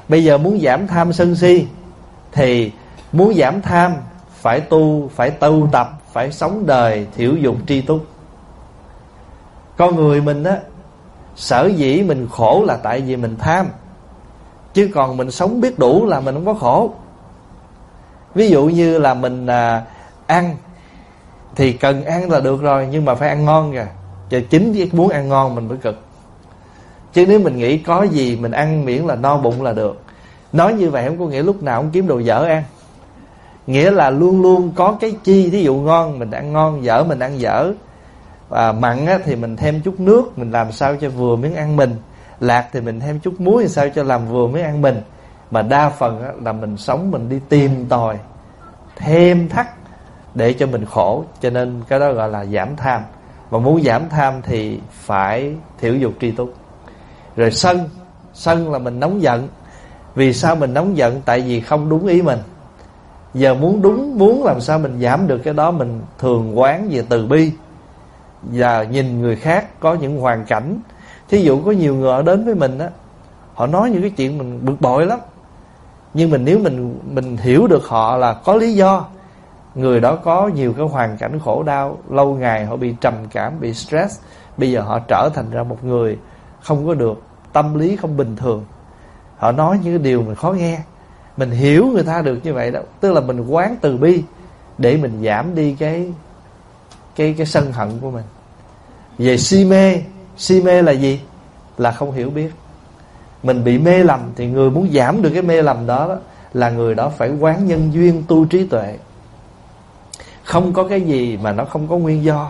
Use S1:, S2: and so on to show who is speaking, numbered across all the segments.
S1: Bây giờ muốn giảm tham sân si, thì muốn giảm tham phải tu tập, phải sống đời thiểu dục tri túc. Con người mình á, sở dĩ mình khổ là tại vì mình tham, chứ còn mình sống biết đủ là mình không có khổ. Ví dụ như là mình ăn thì cần ăn là được rồi, nhưng mà phải ăn ngon kìa. Chứ chính vì muốn ăn ngon mình mới cực. Chứ nếu mình nghĩ có gì mình ăn miễn là no bụng là được. Nói như vậy không có nghĩa lúc nào cũng kiếm đồ dở ăn. Nghĩa là luôn luôn có cái chi. Thí dụ ngon mình ăn ngon, dở mình ăn dở. Và mặn á, thì mình thêm chút nước, mình làm sao cho vừa miếng ăn mình. Lạc thì mình thêm chút muối, làm sao cho làm vừa miếng ăn mình. Mà đa phần á, là mình sống mình đi tìm tòi, thêm thắt để cho mình khổ. Cho nên cái đó gọi là giảm tham. Mà muốn giảm tham thì phải thiểu dục tri túc. Rồi sân là mình nóng giận. Vì sao mình nóng giận? Tại vì không đúng ý mình. Giờ muốn làm sao mình giảm được cái đó, mình thường quán về từ bi và nhìn người khác có những hoàn cảnh. Thí dụ có nhiều người đến với mình á, họ nói những cái chuyện mình bực bội lắm, nhưng nếu mình hiểu được họ là có lý do. Người đó có nhiều cái hoàn cảnh khổ đau, lâu ngày họ bị trầm cảm, bị stress. Bây giờ họ trở thành ra một người không có được, tâm lý không bình thường. Họ nói những cái điều mình khó nghe. Mình hiểu người ta được như vậy đó. Tức là mình quán từ bi để mình giảm đi cái sân hận của mình. Về si mê là gì? Là không hiểu biết. Mình bị mê lầm, thì người muốn giảm được cái mê lầm đó, là người đó phải quán nhân duyên, tu trí tuệ. Không có cái gì mà nó không có nguyên do.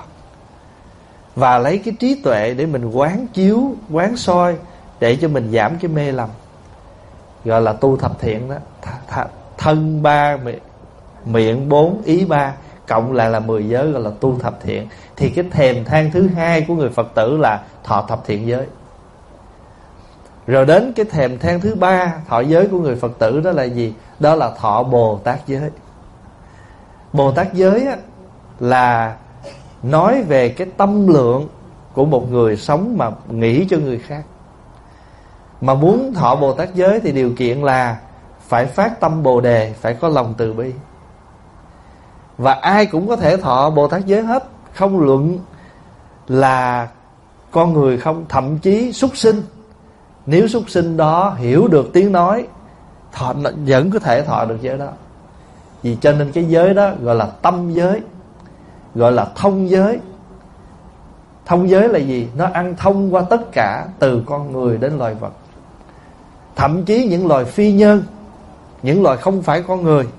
S1: Và lấy cái trí tuệ để mình quán chiếu, quán soi, để cho mình giảm cái mê lầm. Gọi là tu thập thiện đó. Thân 3, miệng 4, ý 3, cộng lại là 10 giới, gọi là tu thập thiện. Thì cái thèm than thứ hai của người Phật tử là thọ thập thiện giới. Rồi đến cái thèm than thứ 3 thọ giới của người Phật tử đó là gì? Đó là thọ Bồ Tát giới. Bồ Tát giới á, là nói về cái tâm lượng của một người sống mà nghĩ cho người khác. Mà muốn thọ Bồ Tát giới thì điều kiện là phải phát tâm Bồ Đề, phải có lòng từ bi. Và ai cũng có thể thọ Bồ Tát giới hết. Không luận là con người không, thậm chí súc sinh. Nếu súc sinh đó hiểu được tiếng nói, vẫn có thể thọ được giới đó. Vì cho nên cái giới đó gọi là tâm giới, gọi là thông giới. Thông giới là gì? Nó ăn thông qua tất cả, từ con người đến loài vật. Thậm chí những loài phi nhân, những loài không phải con người.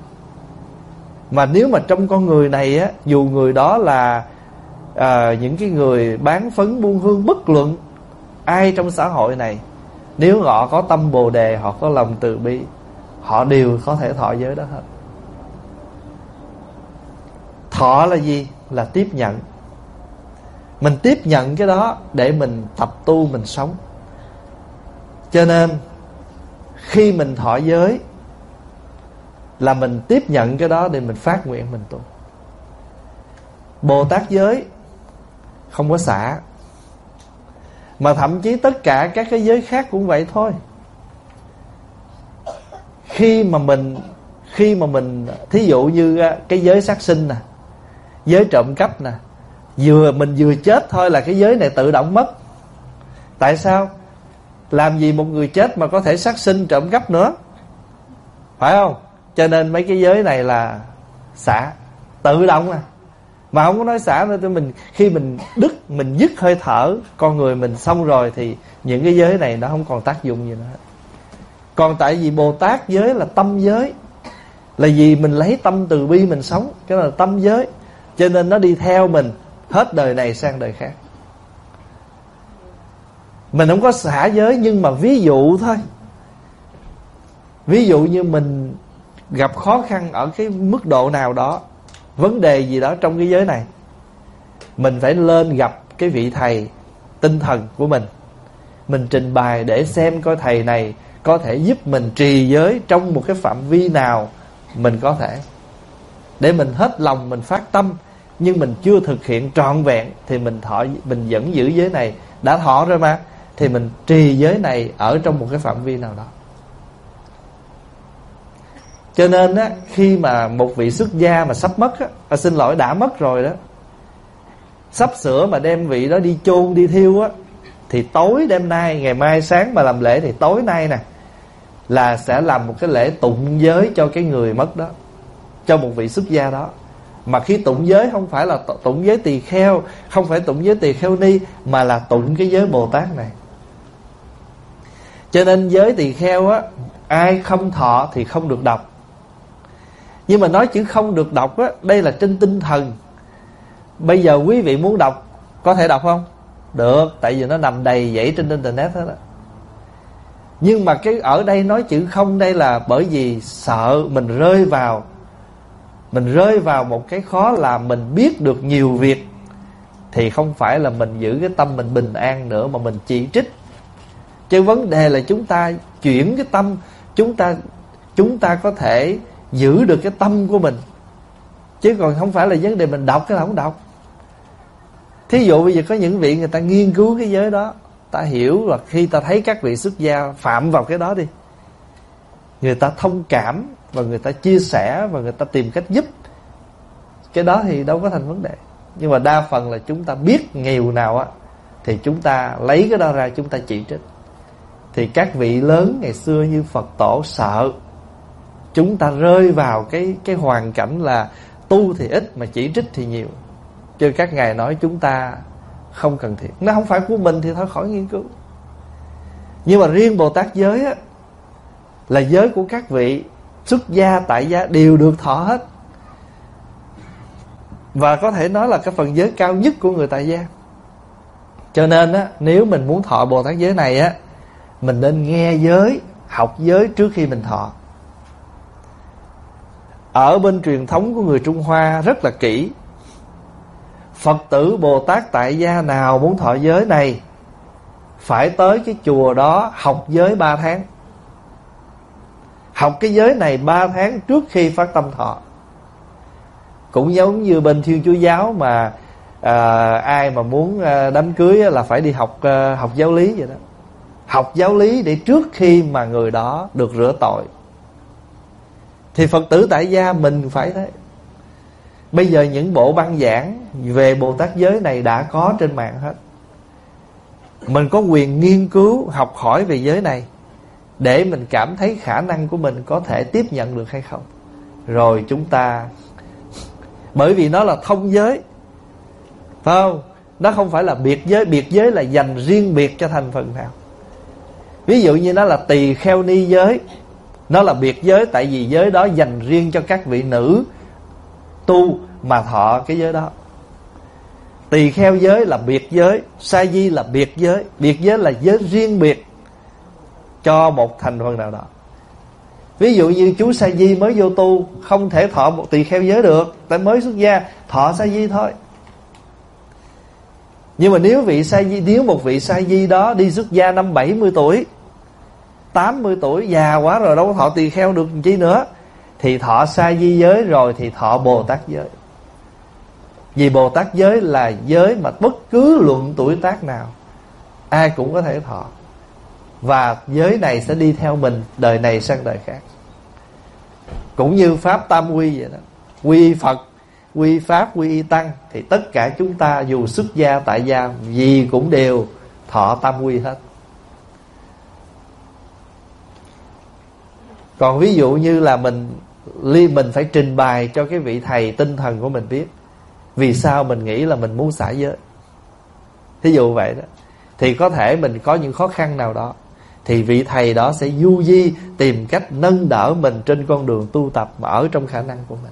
S1: Mà nếu mà trong con người này á, dù người đó là những cái người bán phấn buôn hương, bất luận ai trong xã hội này, nếu họ có tâm Bồ Đề, họ có lòng từ bi, họ đều có thể thọ giới đó hết. Thọ là gì? Là tiếp nhận. Mình tiếp nhận cái đó để mình tập tu, mình sống. Cho nên khi mình thọ giới là mình tiếp nhận cái đó để mình phát nguyện mình tu. Bồ Tát giới không có xả. Mà thậm chí tất cả các cái giới khác cũng vậy thôi. Khi mà mình thí dụ như cái giới sát sinh nè, giới trộm cắp nè, mình vừa chết thôi là cái giới này tự động mất. Tại sao? Làm gì một người chết mà có thể sát sinh trộm cắp nữa, phải không? Cho nên mấy cái giới này là xả tự động à. Mà không có nói xả nữa. Khi mình dứt hơi thở con người mình xong rồi, thì những cái giới này nó không còn tác dụng gì nữa. Còn tại vì Bồ Tát giới là tâm giới, là vì mình lấy tâm từ bi mình sống, cái đó là tâm giới. Cho nên nó đi theo mình hết đời này sang đời khác. Mình không có xả giới, nhưng mà ví dụ thôi. Ví dụ như mình gặp khó khăn ở cái mức độ nào đó, vấn đề gì đó trong cái giới này, mình phải lên gặp cái vị thầy tinh thần của mình trình bày để xem coi thầy này có thể giúp mình trì giới trong một cái phạm vi nào mình có thể, để mình hết lòng mình phát tâm. Nhưng mình chưa thực hiện trọn vẹn thì mình vẫn giữ giới này. Đã thọ rồi mà, thì mình trì giới này ở trong một cái phạm vi nào đó. Cho nên á, khi mà một vị xuất gia mà sắp mất á, xin lỗi đã mất rồi đó, sắp sửa mà đem vị đó đi chôn đi thiêu á, thì tối đêm nay, ngày mai sáng mà làm lễ thì tối nay nè là sẽ làm một cái lễ tụng giới cho cái người mất đó, cho một vị xuất gia đó. Mà khi tụng giới không phải là tụng giới tỳ kheo, không phải tụng giới tỳ kheo ni, mà là tụng cái giới Bồ Tát này. Cho nên giới tỳ kheo á, ai không thọ thì không được đọc. Nhưng mà nói chữ không được đọc á, đây là trên tinh thần. Bây giờ quý vị muốn đọc, có thể đọc không? Được, tại vì nó nằm đầy dãy trên internet hết á. Nhưng mà cái ở đây nói chữ không đây là bởi vì sợ mình rơi vào một cái khó là mình biết được nhiều việc, thì không phải là mình giữ cái tâm mình bình an nữa, mà mình chỉ trích. Chứ vấn đề là chúng ta chuyển cái tâm, chúng ta có thể giữ được cái tâm của mình, chứ còn không phải là vấn đề mình đọc cái nào không đọc. Thí dụ bây giờ có những vị người ta nghiên cứu cái giới đó, ta hiểu là khi ta thấy các vị xuất gia phạm vào cái đó đi, người ta thông cảm và người ta chia sẻ và người ta tìm cách giúp, cái đó thì đâu có thành vấn đề. Nhưng mà đa phần là chúng ta biết nghèo nào á, thì chúng ta lấy cái đó ra chúng ta chỉ trích. Thì các vị lớn ngày xưa như Phật tổ sợ chúng ta rơi vào cái hoàn cảnh là tu thì ít mà chỉ trích thì nhiều, chứ các ngài nói chúng ta không cần thiết. Nó không phải của mình thì thôi khỏi nghiên cứu. Nhưng mà riêng Bồ Tát giới á, là giới của các vị xuất gia tại gia đều được thọ hết, và có thể nói là cái phần giới cao nhất của người tại gia. Cho nên á, nếu mình muốn thọ Bồ Tát giới này á, mình nên nghe giới, học giới trước khi mình thọ. Ở bên truyền thống của người Trung Hoa rất là kỹ. Phật tử Bồ Tát tại gia nào muốn thọ giới này phải tới cái chùa đó học giới 3 tháng. Học cái giới này 3 tháng trước khi phát tâm thọ. Cũng giống như bên Thiên Chúa giáo mà ai mà muốn đám cưới là phải đi học giáo lý vậy đó. Học giáo lý để trước khi mà người đó được rửa tội. Thì Phật tử tại gia mình phải thế. Bây giờ những bộ băng giảng về Bồ Tát giới này đã có trên mạng hết. Mình có quyền nghiên cứu, học hỏi về giới này để mình cảm thấy khả năng của mình có thể tiếp nhận được hay không. Rồi chúng ta, bởi vì nó là thông giới, phải không? Nó không phải là biệt giới. Biệt giới là dành riêng biệt cho thành phần nào. Ví dụ như nó là tỳ kheo ni giới, nó là biệt giới, tại vì giới đó dành riêng cho các vị nữ tu mà thọ cái giới đó. Tỳ kheo giới là biệt giới, sa di là biệt giới. Biệt giới là giới riêng biệt cho một thành phần nào đó. Ví dụ như chú sa di mới vô tu, không thể thọ một tỳ kheo giới được, tại mới xuất gia, thọ sa di thôi. Nhưng mà nếu một vị sa di đó đi xuất gia năm 70 tuổi, 80 tuổi, già quá rồi đâu có thọ tỳ kheo được chi nữa, thì thọ sa di giới rồi thì thọ Bồ Tát giới. Vì Bồ Tát giới là giới mà bất cứ luận tuổi tác nào ai cũng có thể thọ. Và giới này sẽ đi theo mình đời này sang đời khác. Cũng như Pháp Tam Quy vậy đó. Quy Phật, quy Pháp, quy Y Tăng, thì tất cả chúng ta dù xuất gia tại gia gì cũng đều thọ Tam Quy hết. Còn ví dụ như là mình phải trình bày cho cái vị thầy tinh thần của mình biết vì sao mình nghĩ là mình muốn xả giới. Thí dụ vậy đó, thì có thể mình có những khó khăn nào đó, thì vị thầy đó sẽ du di tìm cách nâng đỡ mình trên con đường tu tập mà ở trong khả năng của mình.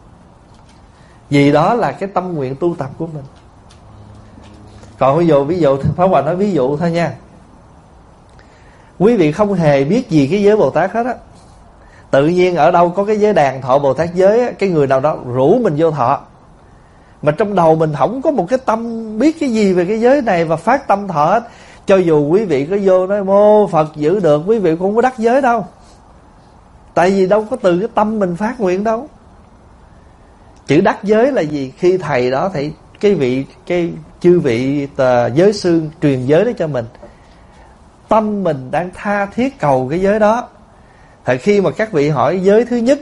S1: Vì đó là cái tâm nguyện tu tập của mình. Còn ví dụ Pháp Hòa nói ví dụ thôi nha. Quý vị không hề biết gì cái giới Bồ Tát hết á. Tự nhiên ở đâu có cái giới đàn thọ Bồ Tát giới á, cái người nào đó rủ mình vô thọ, mà trong đầu mình không có một cái tâm biết cái gì về cái giới này và phát tâm thọ hết. Cho dù quý vị có vô nói mô Phật giữ được, quý vị cũng không có đắc giới đâu. Tại vì đâu có từ cái tâm mình phát nguyện đâu. Chữ đắc giới là gì? Khi thầy đó, thầy cái chư vị giới sư truyền giới đó cho mình, tâm mình đang tha thiết cầu cái giới đó, Thời khi mà các vị hỏi giới thứ nhất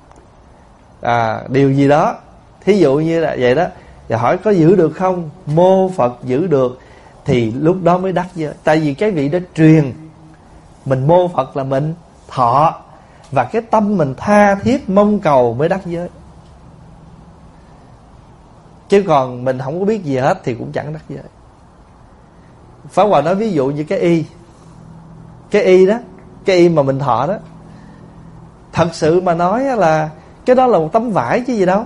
S1: điều gì đó, thí dụ như là vậy đó, và hỏi có giữ được không, mô Phật giữ được, thì lúc đó mới đắc giới. Tại vì cái vị đó truyền mình mô Phật là mình thọ, và cái tâm mình tha thiết mong cầu mới đắc giới. Chứ còn mình không có biết gì hết thì cũng chẳng đắc giới. Pháp Hòa nói ví dụ như cái y đó, cái y mà mình thọ đó, thật sự mà nói là cái đó là một tấm vải chứ gì đâu.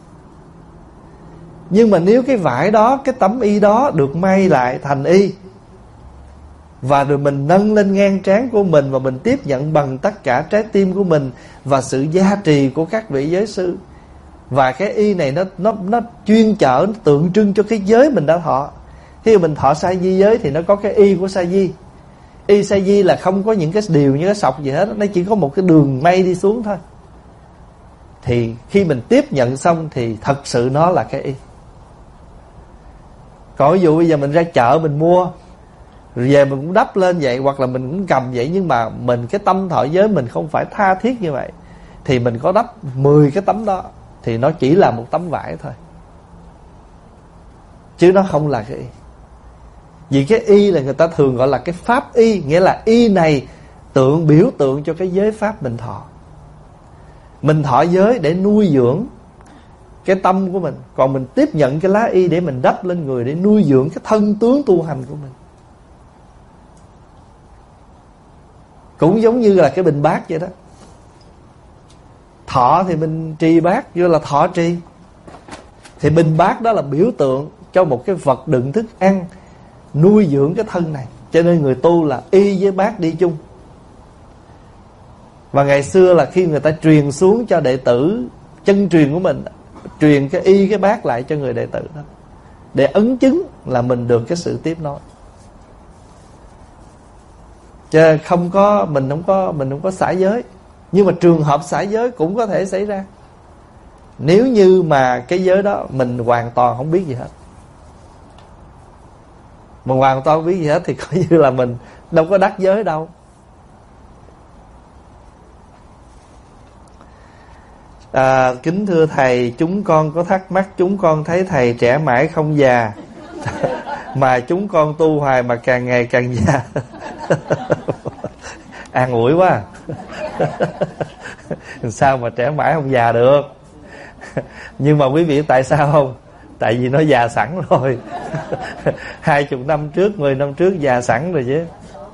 S1: Nhưng mà nếu cái vải đó, cái tấm y đó được may lại thành y, và rồi mình nâng lên ngang trán của mình, và mình tiếp nhận bằng tất cả trái tim của mình và sự gia trì của các vị giới sư, và cái y này nó chuyên chở, nó tượng trưng cho cái giới mình đã thọ. Khi mà mình thọ sa di giới thì nó có cái y của sa di. Y sa di là không có những cái điều như cái sọc gì hết, nó chỉ có một cái đường may đi xuống thôi. Thì khi mình tiếp nhận xong thì thật sự nó là cái y. Còn ví dụ bây giờ mình ra chợ mình mua, rồi về mình cũng đắp lên vậy, hoặc là mình cũng cầm vậy, nhưng mà mình cái tâm thọ giới mình không phải tha thiết như vậy, thì mình có đắp 10 cái tấm đó thì nó chỉ là một tấm vải thôi, chứ nó không là cái y. Vì cái y là người ta thường gọi là cái pháp y, nghĩa là y này biểu tượng cho cái giới pháp mình thọ. Mình thọ giới để nuôi dưỡng cái tâm của mình, còn mình tiếp nhận cái lá y để mình đắp lên người, để nuôi dưỡng cái thân tướng tu hành của mình. Cũng giống như là cái bình bát vậy đó. Thọ thì mình trì bát, như là thọ trì, thì bình bát đó là biểu tượng cho một cái vật đựng thức ăn, nuôi dưỡng cái thân này. Cho nên người tu là y với bát đi chung. Và ngày xưa là khi người ta truyền xuống cho đệ tử chân truyền của mình, truyền cái y cái bát lại cho người đệ tử đó, để ấn chứng là mình được cái sự tiếp nối. Chứ không có, mình không có xả giới. Nhưng mà trường hợp xả giới cũng có thể xảy ra, nếu như mà cái giới đó mình hoàn toàn không biết gì hết. Mà hoàn toàn không biết gì hết thì coi như là mình đâu có đắc giới đâu. Kính thưa thầy, chúng con có thắc mắc. Chúng con thấy thầy trẻ mãi không già mà chúng con tu hoài mà càng ngày càng già. An ủi quá. Sao mà trẻ mãi không già được? Nhưng mà quý vị tại sao không? Tại vì nó già sẵn rồi. 20 năm trước, 10 năm trước già sẵn rồi chứ.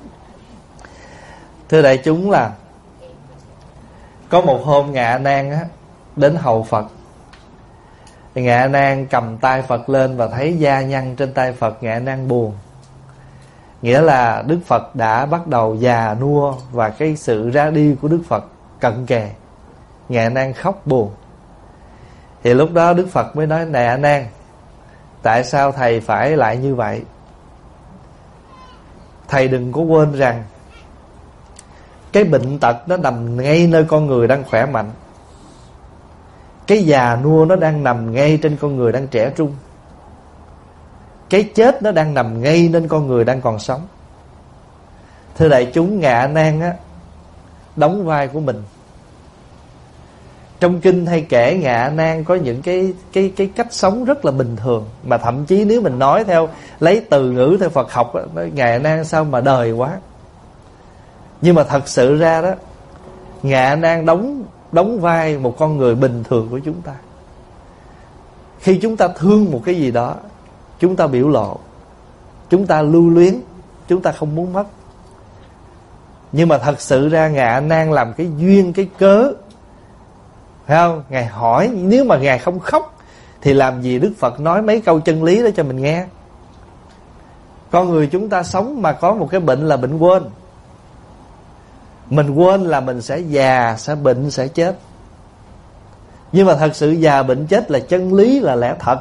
S1: Thưa đại chúng, là có một hôm Ngạ A Nan á đến hầu Phật. Ngạ A Nan cầm tay Phật lên và thấy da nhăn trên tay Phật. Ngạ A Nan buồn, nghĩa là Đức Phật đã bắt đầu già nua, và cái sự ra đi của Đức Phật cận kề. Ngạ A Nan khóc buồn. Thì lúc đó Đức Phật mới nói: này A Nan, tại sao thầy phải lại như vậy? Thầy đừng có quên rằng cái bệnh tật nó nằm ngay nơi con người đang khỏe mạnh. Cái già nua nó đang nằm ngay trên con người đang trẻ trung. Cái chết nó đang nằm ngay nên con người đang còn sống. Thưa đại chúng, Ngạ A Nan á đóng vai của mình. Trong kinh hay kể Ngạ A Nan có những cái cách sống rất là bình thường, mà thậm chí nếu mình nói theo lấy từ ngữ theo Phật học á, nói Ngạ A Nan sao mà đời quá. Nhưng mà thật sự ra đó, Ngạ A Nan đóng vai một con người bình thường của chúng ta. Khi chúng ta thương một cái gì đó, chúng ta biểu lộ, chúng ta lưu luyến, chúng ta không muốn mất. Nhưng mà thật sự ra Ngạ A Nan làm cái duyên, cái cớ, phải không? Ngài hỏi, nếu mà Ngài không khóc thì làm gì Đức Phật nói mấy câu chân lý đó cho mình nghe. Con người chúng ta sống mà có một cái bệnh là bệnh quên. Mình quên là mình sẽ già, sẽ bệnh, sẽ chết. Nhưng mà thật sự già, bệnh, chết là chân lý, là lẽ thật.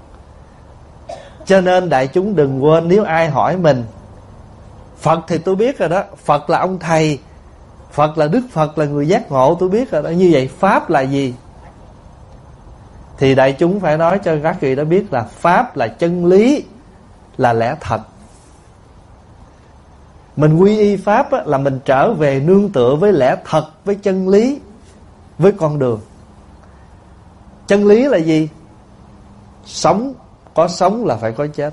S1: Cho nên đại chúng đừng quên, nếu ai hỏi mình, Phật thì tôi biết rồi đó, Phật là ông thầy, Phật là Đức Phật, là người giác ngộ, tôi biết rồi đó. Như vậy Pháp là gì? Thì đại chúng phải nói cho các vị đó biết là Pháp là chân lý, là lẽ thật. Mình quy y Pháp á, là mình trở về nương tựa với lẽ thật, với chân lý, với con đường. Chân lý là gì? Sống, có sống là phải có chết.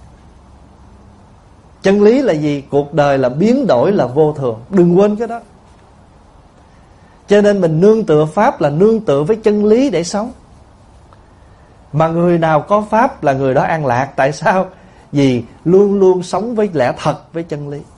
S1: Chân lý là gì? Cuộc đời là biến đổi, là vô thường. Đừng quên cái đó. Cho nên mình nương tựa Pháp là nương tựa với chân lý để sống. Mà người nào có Pháp là người đó an lạc. Tại sao? Vì luôn luôn sống với lẽ thật, với chân lý.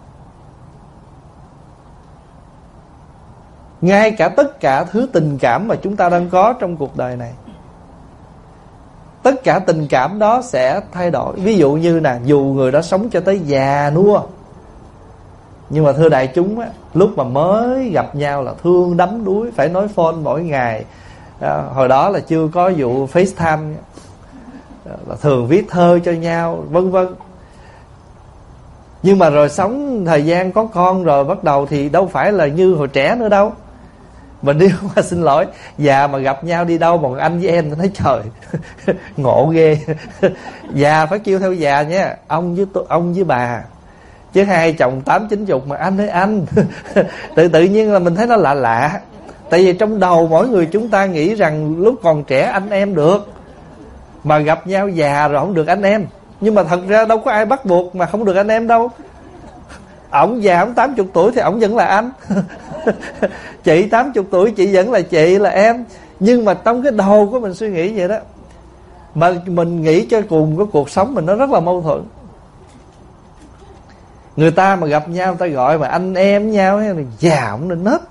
S1: Ngay cả tất cả thứ tình cảm mà chúng ta đang có trong cuộc đời này, tất cả tình cảm đó sẽ thay đổi. Ví dụ như nè, dù người đó sống cho tới già nua, nhưng mà thưa đại chúng á, lúc mà mới gặp nhau là thương đắm đuối, phải nói phone mỗi ngày. Hồi đó là chưa có vụ FaceTime, là thường viết thơ cho nhau, vân vân. Nhưng mà rồi sống thời gian có con rồi, bắt đầu thì đâu phải là như hồi trẻ nữa đâu. Mà nếu mà xin lỗi, già mà gặp nhau đi đâu mà anh với em, tôi thấy trời ngộ ghê. Già phải kêu theo già nha, ông với bà. Chứ hai chồng 80-90 mà anh ơi anh. tự nhiên là mình thấy nó lạ lạ. Tại vì trong đầu mỗi người chúng ta nghĩ rằng lúc còn trẻ anh em được, mà gặp nhau già rồi không được anh em. Nhưng mà thật ra đâu có ai bắt buộc mà không được anh em đâu. Ổng già, ổng 80 tuổi thì ổng vẫn là anh. Chị 80 tuổi chị vẫn là chị, là em. Nhưng mà trong cái đầu của mình suy nghĩ vậy đó, mà mình nghĩ cho cùng cái cuộc sống mình nó rất là mâu thuẫn. Người ta mà gặp nhau, người ta gọi mà anh em nhau, già ổng nên nết.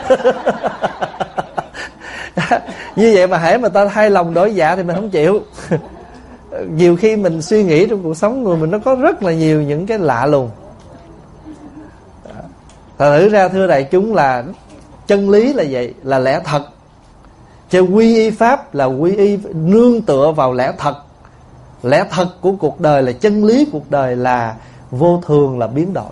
S1: Như vậy mà hễ mà ta thay lòng đổi dạ thì mình không chịu. Nhiều khi mình suy nghĩ trong cuộc sống người mình nó có rất là nhiều những cái lạ lùng. Thật thử ra thưa đại chúng là chân lý là vậy, là lẽ thật. Chứ quy y Pháp là quy y nương tựa vào lẽ thật. Lẽ thật của cuộc đời là chân lý cuộc đời, là vô thường, là biến đổi.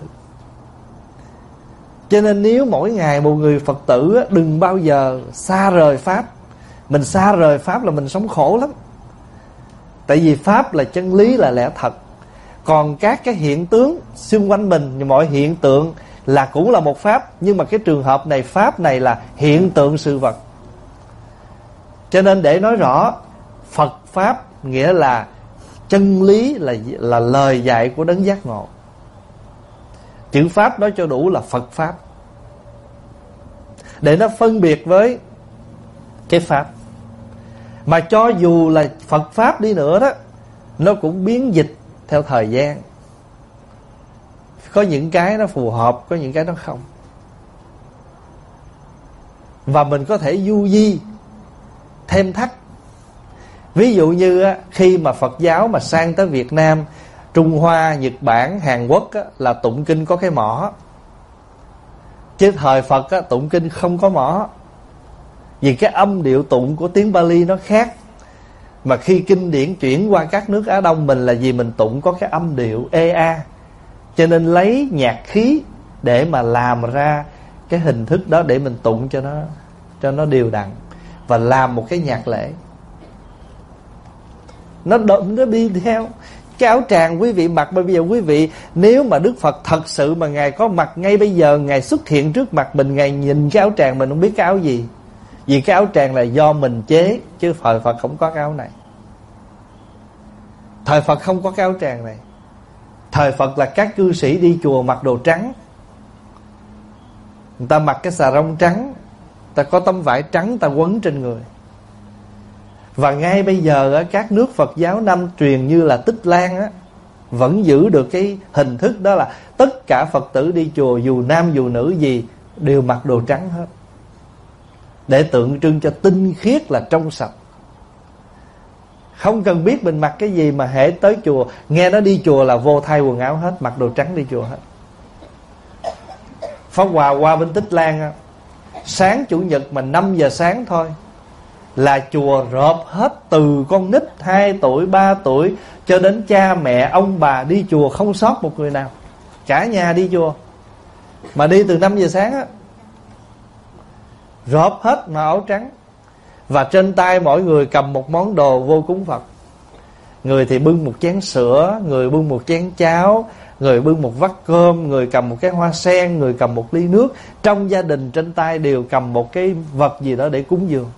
S1: Cho nên nếu mỗi ngày một người Phật tử đừng bao giờ xa rời Pháp. Mình xa rời Pháp là mình sống khổ lắm. Tại vì Pháp là chân lý, là lẽ thật. Còn các cái hiện tướng xung quanh mình, mọi hiện tượng là cũng là một Pháp. Nhưng mà cái trường hợp này, Pháp này là hiện tượng sự vật. Cho nên để nói rõ, Phật Pháp nghĩa là chân lý, là lời dạy của đấng giác ngộ. Chữ Pháp đó cho đủ là Phật Pháp, để nó phân biệt với cái Pháp. Mà cho dù là Phật Pháp đi nữa đó, nó cũng biến dịch theo thời gian. Có những cái nó phù hợp, có những cái nó không. Và mình có thể du di, thêm thắt. Ví dụ như khi mà Phật giáo mà sang tới Việt Nam, Trung Hoa, Nhật Bản, Hàn Quốc là tụng kinh có cái mõ. Chứ thời Phật tụng kinh không có mõ. Vì cái âm điệu tụng của tiếng Pali nó khác. Mà khi kinh điển chuyển qua các nước Á Đông mình là vì mình tụng có cái âm điệu EA. Cho nên lấy nhạc khí để mà làm ra cái hình thức đó, để mình tụng cho nó đều đặn, và làm một cái nhạc lễ. Nó đi theo cái áo tràng quý vị mặc. Bây giờ quý vị, nếu mà Đức Phật thật sự mà Ngài có mặt ngay bây giờ, Ngài xuất hiện trước mặt mình, Ngài nhìn cái áo tràng mình không biết cái áo gì. Vì cái áo tràng là do mình chế, chứ thời Phật không có cái áo này. Thời Phật không có cái áo tràng này. Thời Phật là các cư sĩ đi chùa mặc đồ trắng. Người ta mặc cái xà rông trắng, người ta có tấm vải trắng, người ta quấn trên người. Và ngay bây giờ các nước Phật giáo Nam truyền như là Tích Lan vẫn giữ được cái hình thức đó, là tất cả Phật tử đi chùa dù nam dù nữ gì đều mặc đồ trắng hết, để tượng trưng cho tinh khiết, là trong sạch. Không cần biết mình mặc cái gì, mà hễ tới chùa nghe nó đi chùa là vô thay quần áo hết, mặc đồ trắng đi chùa hết. Pháp Hòa qua bên Tích Lan, sáng Chủ nhật mà 5 giờ sáng thôi là chùa rộp hết, từ con nít 2 tuổi, 3 tuổi cho đến cha mẹ, ông bà đi chùa không sót một người nào. Cả nhà đi chùa. Mà đi từ 5 giờ sáng rộp hết màu áo trắng. Và trên tay mỗi người cầm một món đồ vô cúng Phật. Người thì bưng một chén sữa, người bưng một chén cháo, người bưng một vắt cơm, người cầm một cái hoa sen, người cầm một ly nước. Trong gia đình trên tay đều cầm một cái vật gì đó để cúng dường.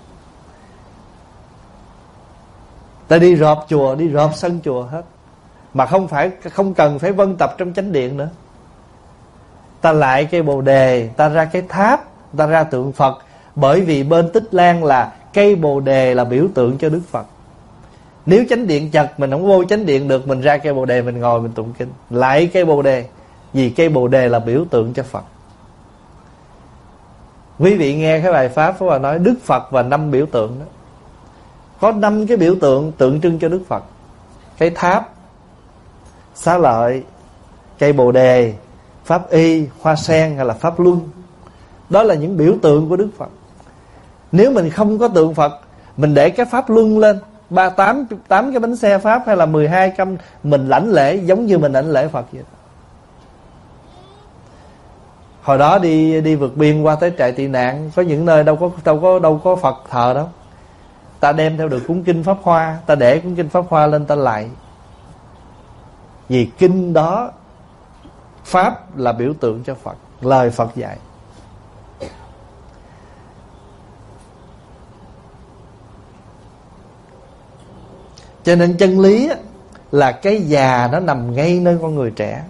S1: Ta đi rọp chùa, đi rọp sân chùa hết, mà không cần phải vân tập trong chánh điện nữa. Ta lại cây bồ đề, ta ra cái tháp, ta ra tượng Phật. Bởi vì bên Tích Lan là cây bồ đề là biểu tượng cho Đức Phật. Nếu chánh điện chật, mình không vô chánh điện được, mình ra cây bồ đề mình ngồi mình tụng kinh. Lại cây bồ đề, vì cây bồ đề là biểu tượng cho Phật. Quý vị nghe cái bài pháp Pháp Hòa nói Đức Phật và 5 biểu tượng đó. Có 5 cái biểu tượng tượng trưng cho Đức Phật. Cái tháp, xá lợi, cây bồ đề, pháp y, hoa sen hay là pháp luân. Đó là những biểu tượng của Đức Phật. Nếu mình không có tượng Phật, mình để cái pháp luân lên, 8 cái bánh xe pháp hay là 12 câm, mình lãnh lễ giống như mình lãnh lễ Phật vậy. Hồi đó đi vượt biên qua tới trại tị nạn, có những nơi đâu có Phật thờ đâu. Ta đem theo được cuốn kinh Pháp Hoa, ta để cuốn kinh Pháp Hoa lên ta lạy. Vì kinh đó, pháp là biểu tượng cho Phật, lời Phật dạy. Cho nên chân lý là cái già nó nằm ngay nơi con người trẻ,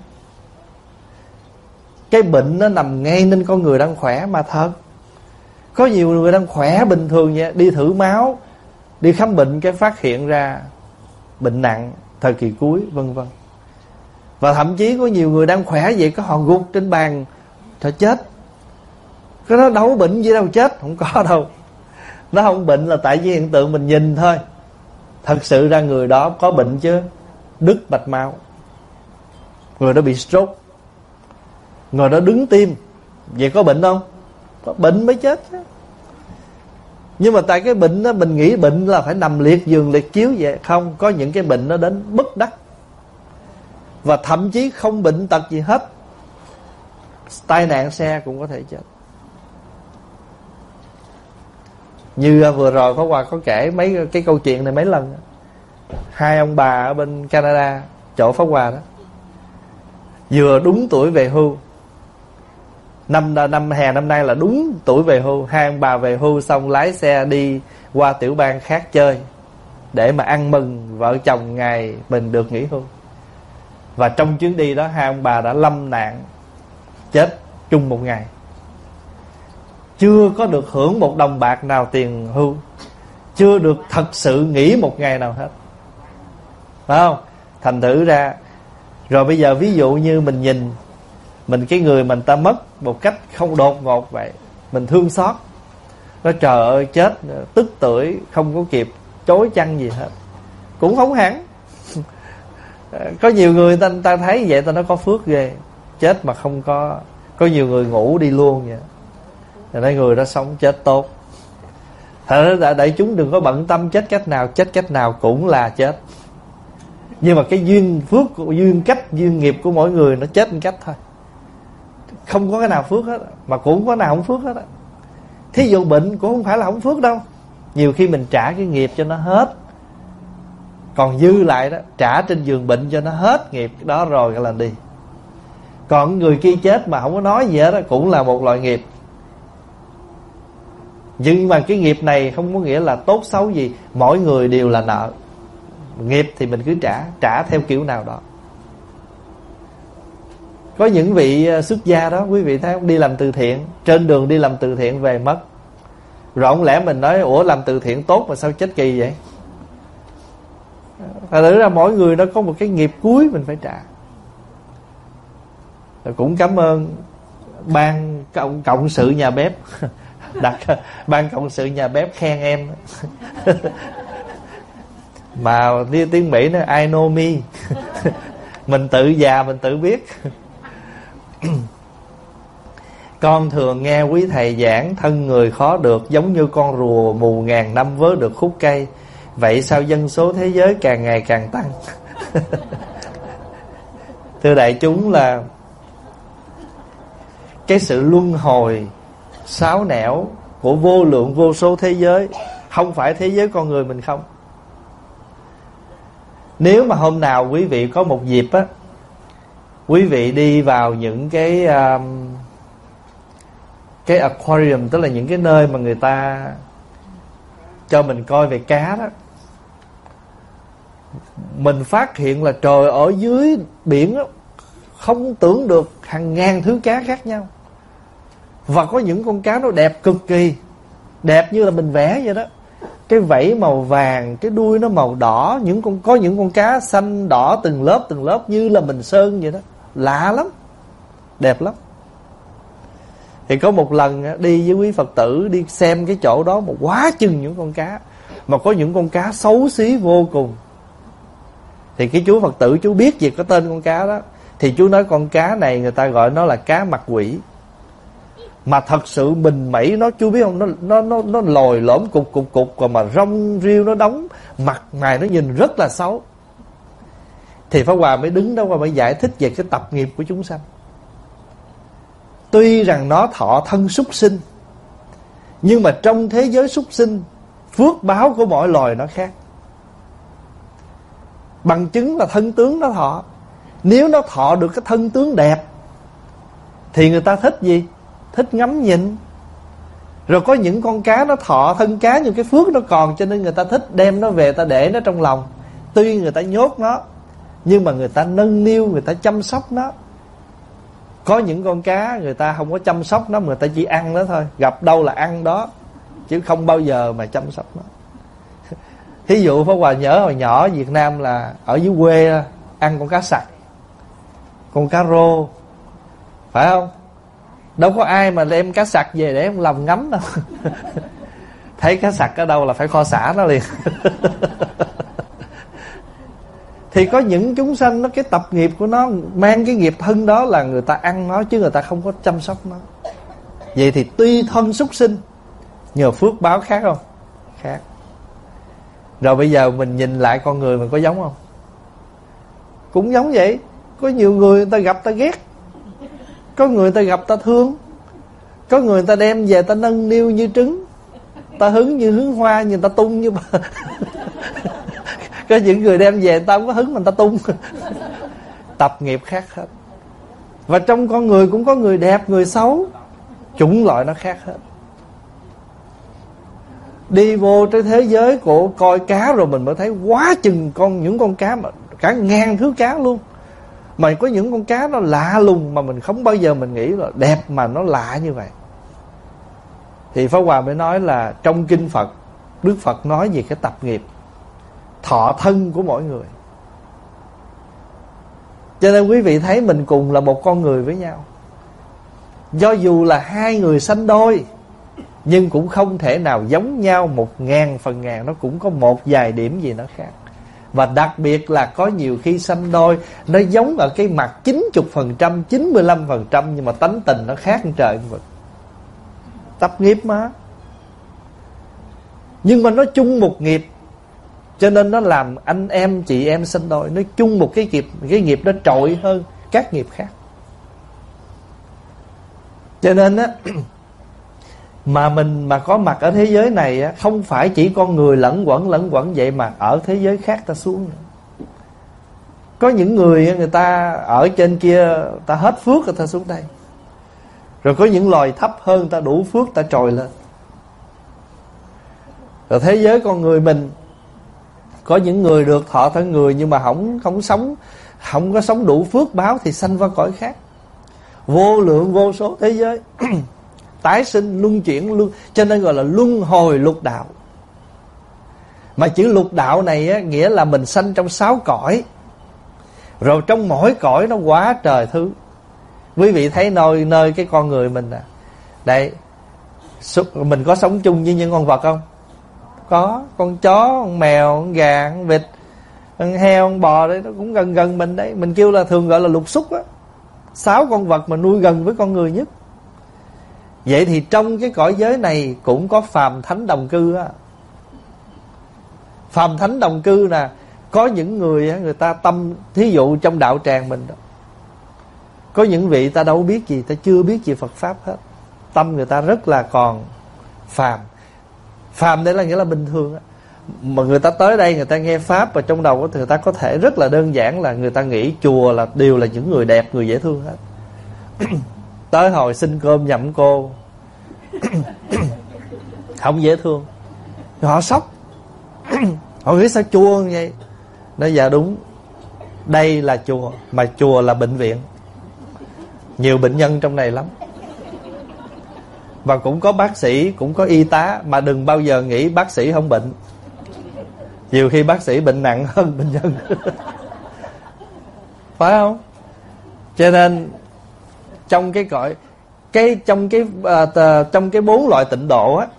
S1: cái bệnh nó nằm ngay nên con người đang khỏe mà thật. Có nhiều người đang khỏe bình thường vậy, đi thử máu, đi khám bệnh cái phát hiện ra bệnh nặng, thời kỳ cuối, vân vân. Và thậm chí có nhiều người đang khỏe vậy, có họ gục trên bàn, thôi chết. Cái đó đâu có bệnh gì đâu chết, không có đâu. Nó không bệnh là tại vì hiện tượng mình nhìn thôi. Thật sự ra người đó có bệnh chứ, đứt mạch máu, người đó bị stroke, người đó đứng tim. Vậy có bệnh không? Có bệnh mới chết chứ. Nhưng mà tại cái bệnh đó, mình nghĩ bệnh là phải nằm liệt giường liệt chiếu vậy. Không, có những cái bệnh nó đến bất đắc, và thậm chí không bệnh tật gì hết, tai nạn xe cũng có thể chết. Như vừa rồi Pháp Hòa có kể mấy cái câu chuyện này mấy lần. 2 ông bà ở bên Canada, chỗ Pháp Hòa đó, vừa đúng tuổi về hưu. Năm hè năm nay là đúng tuổi về hưu. 2 ông bà về hưu xong lái xe đi qua tiểu bang khác chơi, để mà ăn mừng vợ chồng ngày mình được nghỉ hưu. Và trong chuyến đi đó 2 ông bà đã lâm nạn, chết chung một ngày, chưa có được hưởng một đồng bạc nào tiền hưu, chưa được thật sự nghỉ một ngày nào hết, phải không? Thành thử ra rồi bây giờ ví dụ như mình nhìn mình cái người mình ta mất một cách không đột ngột vậy, mình thương xót, nói trời ơi chết tức tưởi, không có kịp chối chăng gì hết, cũng không hẳn. Có nhiều người ta thấy vậy ta nói có phước ghê, chết mà không có nhiều người ngủ đi luôn vậy, rồi nói người đó sống chết tốt. Thật ra đại chúng đừng có bận tâm chết cách nào cũng là chết. Nhưng mà cái duyên phước, duyên cách, duyên nghiệp của mỗi người nó chết một cách thôi. Không có cái nào phước hết, mà cũng không có nào không phước hết á. Thí dụ bệnh cũng không phải là không phước đâu. Nhiều khi mình trả cái nghiệp cho nó hết, còn dư lại đó trả trên giường bệnh cho nó hết nghiệp đó rồi là đi. Còn người kia chết mà không có nói gì hết đó, cũng là một loại nghiệp. Nhưng mà cái nghiệp này không có nghĩa là tốt xấu gì, mỗi người đều là nợ. Nghiệp thì mình cứ trả theo kiểu nào đó. Có những vị xuất gia đó, quý vị thấy không, đi làm từ thiện, trên đường đi làm từ thiện về mất. Rồi không lẽ mình nói ủa làm từ thiện tốt mà sao chết kỳ vậy? Thật ra mỗi người nó có một cái nghiệp cuối mình phải trả. Rồi cũng cảm ơn ban cộng sự nhà bếp ban cộng sự nhà bếp khen em. Mà tiếng Mỹ nói I know me. Mình tự già mình tự biết. Con thường nghe quý thầy giảng thân người khó được, giống như con rùa mù ngàn năm vớ được khúc cây. Vậy sao dân số thế giới càng ngày càng tăng? Thưa đại chúng, là cái sự luân hồi sáo nẻo của vô lượng vô số thế giới, không phải thế giới con người mình không. Nếu mà hôm nào quý vị có một dịp á, Quý vị đi vào những cái aquarium, tức là những cái nơi mà người ta cho mình coi về cá đó, mình phát hiện là trời, ở dưới biển đó, không tưởng được hàng ngàn thứ cá khác nhau. Và có những con cá nó đẹp cực kỳ, đẹp như là mình vẽ vậy đó. Cái vảy màu vàng, cái đuôi nó màu đỏ, có những con cá xanh đỏ từng lớp như là mình sơn vậy đó. Lạ lắm, đẹp lắm. Thì có một lần đi với quý Phật tử đi xem cái chỗ đó, mà quá chừng những con cá, mà có những con cá xấu xí vô cùng. Thì cái chú Phật tử chú biết gì có tên con cá đó, thì chú nói con cá này người ta gọi nó là cá mặt quỷ. Mà thật sự mình mẩy nó, chú biết không, nó lồi lõm cục, còn mà rong riêu nó đóng, mặt mày nó nhìn rất là xấu. Thì Pháp Hòa mới đứng đó và mới giải thích về cái tập nghiệp của chúng sanh. Tuy rằng nó thọ thân súc sinh, nhưng mà trong thế giới súc sinh, phước báo của mọi loài nó khác. Bằng chứng là thân tướng nó thọ. Nếu nó thọ được cái thân tướng đẹp thì người ta thích gì? Thích ngắm nhìn. Rồi có những con cá nó thọ thân cá, nhưng cái phước nó còn, cho nên người ta thích đem nó về, ta để nó trong lòng. Tuy người ta nhốt nó, nhưng mà người ta nâng niu, người ta chăm sóc nó. Có những con cá người ta không có chăm sóc nó, mà người ta chỉ ăn nó thôi, gặp đâu là ăn đó, chứ không bao giờ mà chăm sóc nó. Thí dụ Pháp Hòa nhớ hồi nhỏ ở Việt Nam là ở dưới quê ăn con cá sặc, con cá rô, phải không? Đâu có ai mà đem cá sặc về để lòng ngắm đâu. Thấy cá sặc ở đâu là phải kho xả nó liền. Thì có những chúng sanh nó, cái tập nghiệp của nó mang cái nghiệp thân đó là người ta ăn nó, chứ người ta không có chăm sóc nó. Vậy thì tuy thân súc sinh, nhờ phước báo khác không? Khác. Rồi bây giờ mình nhìn lại con người mình có giống không? Cũng giống vậy. Có nhiều người ta gặp ta ghét, có người ta gặp ta thương, có người ta đem về ta nâng niu như trứng, ta hứng như hứng hoa, nhưng ta tung như có những người đem về ta không có hứng mà ta tung. Tập nghiệp khác hết. Và trong con người cũng có người đẹp, người xấu, chủng loại nó khác hết. Đi vô cái thế giới của coi cá rồi mình mới thấy quá chừng những con cá, mà cả ngàn thứ cá luôn. Mà có những con cá nó lạ lùng mà mình không bao giờ mình nghĩ là đẹp mà nó lạ như vậy. Thì Pháp Hòa mới nói là trong kinh Phật, Đức Phật nói về cái tập nghiệp thọ thân của mỗi người. Cho nên quý vị thấy mình cùng là một con người với nhau, do dù là hai người sanh đôi, nhưng cũng không thể nào giống nhau 1000%, nó cũng có một vài điểm gì nó khác. Và đặc biệt là có nhiều khi sanh đôi nó giống ở cái mặt 90%, 95%, nhưng mà tánh tình nó khác hơn trời vực. Tập nghiệp mà. Nhưng mà nó chung một nghiệp, cho nên nó làm anh em chị em sanh đôi, nó chung một cái nghiệp nó trội hơn các nghiệp khác. Cho nên á, mà mình mà có mặt ở thế giới này á, không phải chỉ con người lẫn quẩn vậy, mà ở thế giới khác ta xuống nữa. Có những người ta ở trên kia ta hết phước rồi ta xuống đây. Rồi có những loài thấp hơn ta đủ phước ta trồi lên. Rồi thế giới con người mình, có những người được thọ thân người nhưng mà không có sống đủ phước báo thì sanh qua cõi khác. Vô lượng vô số thế giới tái sinh luân chuyển, cho nên gọi là luân hồi lục đạo. Mà chữ lục đạo này á, nghĩa là mình sanh trong 6 cõi, rồi trong mỗi cõi nó quá trời thứ. Quý vị thấy nơi cái con người mình à, đây mình có sống chung với những con vật không? Có. Con chó, con mèo, con gà, con vịt, con heo, con bò đấy, nó cũng gần mình đấy. Mình kêu là thường gọi là lục súc á. 6 con vật mà nuôi gần với con người nhất. Vậy thì trong cái cõi giới này cũng có phàm thánh đồng cư á. Phàm thánh đồng cư nè, có những người ta tâm, thí dụ trong đạo tràng mình đó, có những vị ta đâu biết gì, ta chưa biết gì Phật Pháp hết. Tâm người ta rất là còn phàm. Phàm đây là nghĩa là bình thường á. Mà người ta tới đây người ta nghe pháp, và trong đầu của người ta có thể rất là đơn giản là người ta nghĩ chùa là đều là những người đẹp, người dễ thương hết. Tới hồi xin cơm nhậm cô không dễ thương, họ sốc. Họ nghĩ sao chùa như vậy. Nói dạ đúng, đây là chùa, mà chùa là bệnh viện, nhiều bệnh nhân trong này lắm. Và cũng có bác sĩ, cũng có y tá. Mà đừng bao giờ nghĩ bác sĩ không bệnh, nhiều khi bác sĩ bệnh nặng hơn bệnh nhân. Phải không? Cho nên trong cái cõi trong cái 4 loại tịnh độ á,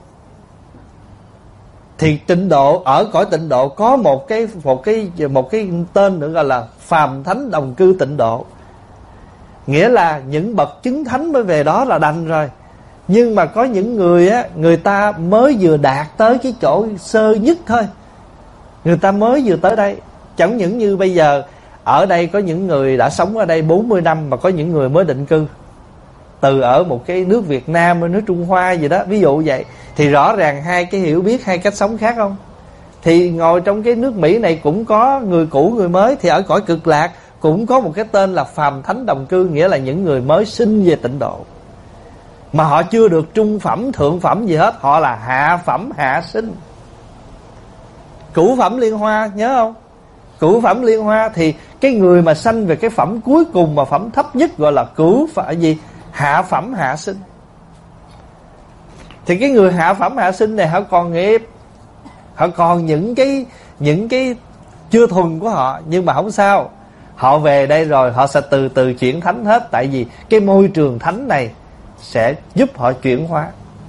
S1: thì tịnh độ, ở cõi tịnh độ có một cái tên nữa gọi là phàm thánh đồng cư tịnh độ. Nghĩa là những bậc chứng thánh mới về đó là đành rồi. Nhưng mà có những người á, người ta mới vừa đạt tới cái chỗ sơ nhất thôi, người ta mới vừa tới đây. Chẳng những như bây giờ ở đây có những người đã sống ở đây 40 năm, mà có những người mới định cư từ ở một cái nước Việt Nam hay nước Trung Hoa gì đó, ví dụ vậy. Thì rõ ràng hai cái hiểu biết, hai cách sống khác không? Thì ngồi trong cái nước Mỹ này cũng có người cũ người mới. Thì ở cõi cực lạc cũng có một cái tên là phàm thánh đồng cư, nghĩa là những người mới sinh về tịnh độ, mà họ chưa được trung phẩm thượng phẩm gì hết, họ là hạ phẩm hạ sinh. Cửu phẩm liên hoa nhớ không? Cửu phẩm liên hoa thì cái người mà sanh về cái phẩm cuối cùng mà phẩm thấp nhất gọi là cửu phẩm gì? Hạ phẩm hạ sinh. Thì cái người hạ phẩm hạ sinh này họ còn nghiệp, họ còn những cái chưa thuần của họ, nhưng mà không sao. Họ về đây rồi họ sẽ từ từ chuyển thánh hết. Tại vì cái môi trường thánh này sẽ giúp họ chuyển hóa.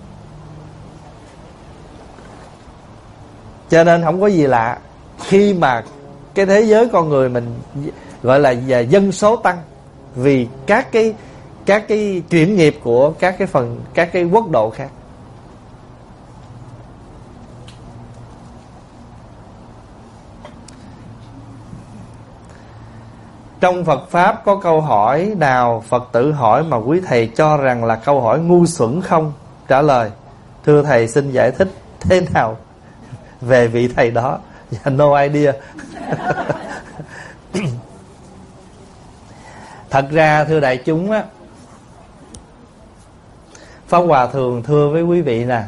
S1: Cho nên không có gì lạ khi mà cái thế giới con người mình gọi là dân số tăng, vì các cái chuyển nghiệp của các cái quốc độ khác. Trong Phật Pháp có câu hỏi nào Phật tử hỏi mà quý thầy cho rằng là câu hỏi ngu xuẩn không? Trả lời: thưa thầy, xin giải thích thế nào về vị thầy đó? No idea. Thật ra thưa đại chúng á, Pháp Hòa thường thưa với quý vị nè,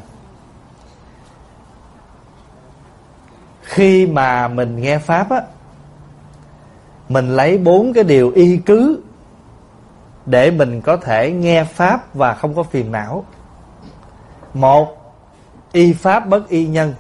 S1: khi mà mình nghe Pháp á, mình lấy 4 cái điều y cứ để mình có thể nghe Pháp và không có phiền não. 1. Y Pháp bất y nhân.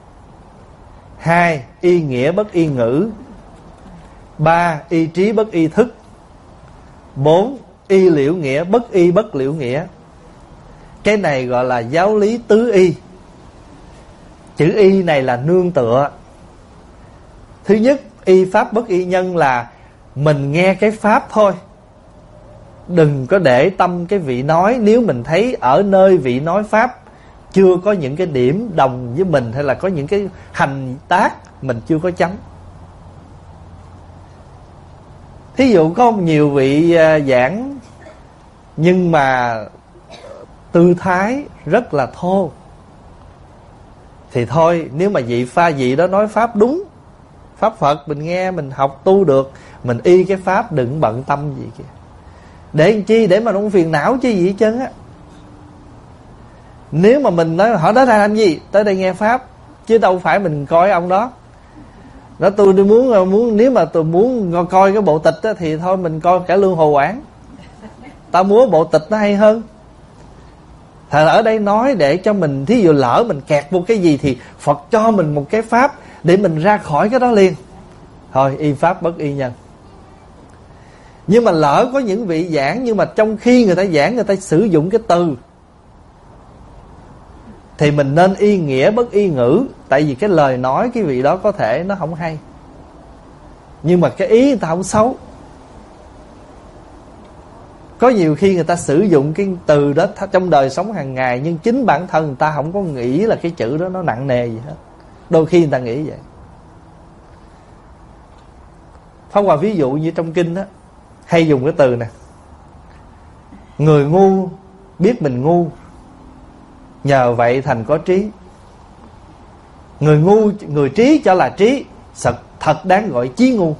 S1: 2. Y nghĩa bất y ngữ. 3. Y trí bất y thức. 4. Y liễu nghĩa bất y bất liễu nghĩa. Cái này gọi là giáo lý tứ y. Chữ y này là nương tựa. Thứ nhất, y Pháp bất y nhân là mình nghe cái Pháp thôi, đừng có để tâm cái vị nói. Nếu mình thấy ở nơi vị nói Pháp chưa có những cái điểm đồng với mình, hay là có những cái hành tác mình chưa có chấm. Thí dụ có nhiều vị giảng nhưng mà tư thái rất là thô, thì thôi, nếu mà vị đó nói Pháp đúng, Pháp Phật mình nghe, mình học tu được, mình y cái Pháp, đừng bận tâm gì kìa. Để làm chi? Để mà không phiền não chứ gì hết trơn á. Nếu mà mình nói họ tới đây làm gì? Tới đây nghe Pháp, chứ đâu phải mình coi ông đó. Đó, tôi muốn nếu mà tôi muốn coi cái bộ tịch á, thì thôi mình coi cả Lương Hồ Quảng. Tao múa bộ tịch nó hay hơn. Thật ở đây nói để cho mình, thí dụ lỡ mình kẹt vô cái gì thì Phật cho mình một cái Pháp để mình ra khỏi cái đó liền. Thôi, y Pháp bất y nhân. Nhưng mà lỡ có những vị giảng, nhưng mà trong khi người ta giảng, người ta sử dụng cái từ, thì mình nên y nghĩa bất y ngữ. Tại vì cái lời nói cái vị đó có thể nó không hay, nhưng mà cái ý người ta không xấu. Có nhiều khi người ta sử dụng cái từ đó trong đời sống hàng ngày, nhưng chính bản thân người ta không có nghĩ là cái chữ đó nó nặng nề gì hết. Đôi khi người ta nghĩ vậy. Pháp Hòa ví dụ như trong kinh đó hay dùng cái từ nè: người ngu biết mình ngu, nhờ vậy thành có trí. Người ngu, người trí cho là trí, thật đáng gọi chí ngu.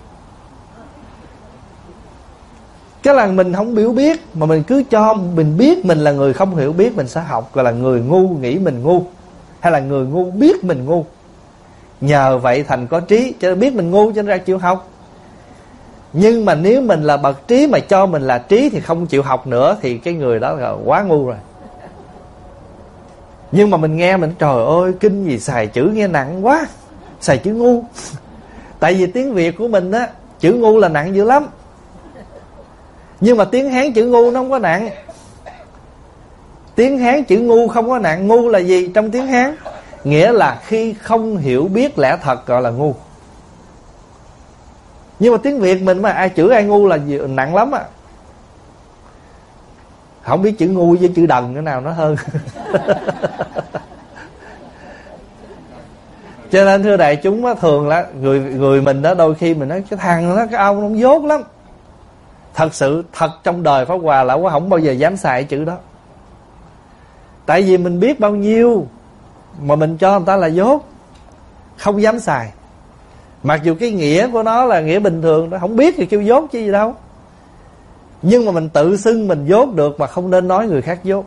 S1: Cái là mình không hiểu biết, mà mình cứ cho mình biết mình là người không hiểu biết, mình sẽ học gọi là người ngu nghĩ mình ngu, hay là người ngu biết mình ngu. Nhờ vậy thành có trí, cho nên biết mình ngu cho nên ra chịu học. Nhưng mà nếu mình là bậc trí mà cho mình là trí thì không chịu học nữa, thì cái người đó là quá ngu rồi. Nhưng mà mình nghe mình trời ơi kinh gì xài chữ nghe nặng quá, xài chữ ngu. Tại vì tiếng Việt của mình á, chữ ngu là nặng dữ lắm. Nhưng mà tiếng Hán chữ ngu nó không có nặng. Tiếng Hán chữ ngu không có nặng. Ngu là gì trong tiếng Hán? Nghĩa là khi không hiểu biết lẽ thật gọi là ngu. Nhưng mà tiếng Việt mình mà ai chữ ai ngu là nặng lắm á. Không biết chữ ngu với chữ đần cái nào nó hơn. Cho nên thưa đại chúng á, thường là người mình đó, đôi khi mình nói cái thằng đó, cái ông nó dốt lắm. Thật sự thật trong đời Pháp Hòa là không bao giờ dám xài chữ đó. Tại vì mình biết bao nhiêu mà mình cho người ta là dốt, không dám xài. Mặc dù cái nghĩa của nó là nghĩa bình thường đó, không biết thì kêu dốt chứ gì đâu. Nhưng mà mình tự xưng mình dốt được, mà không nên nói người khác dốt.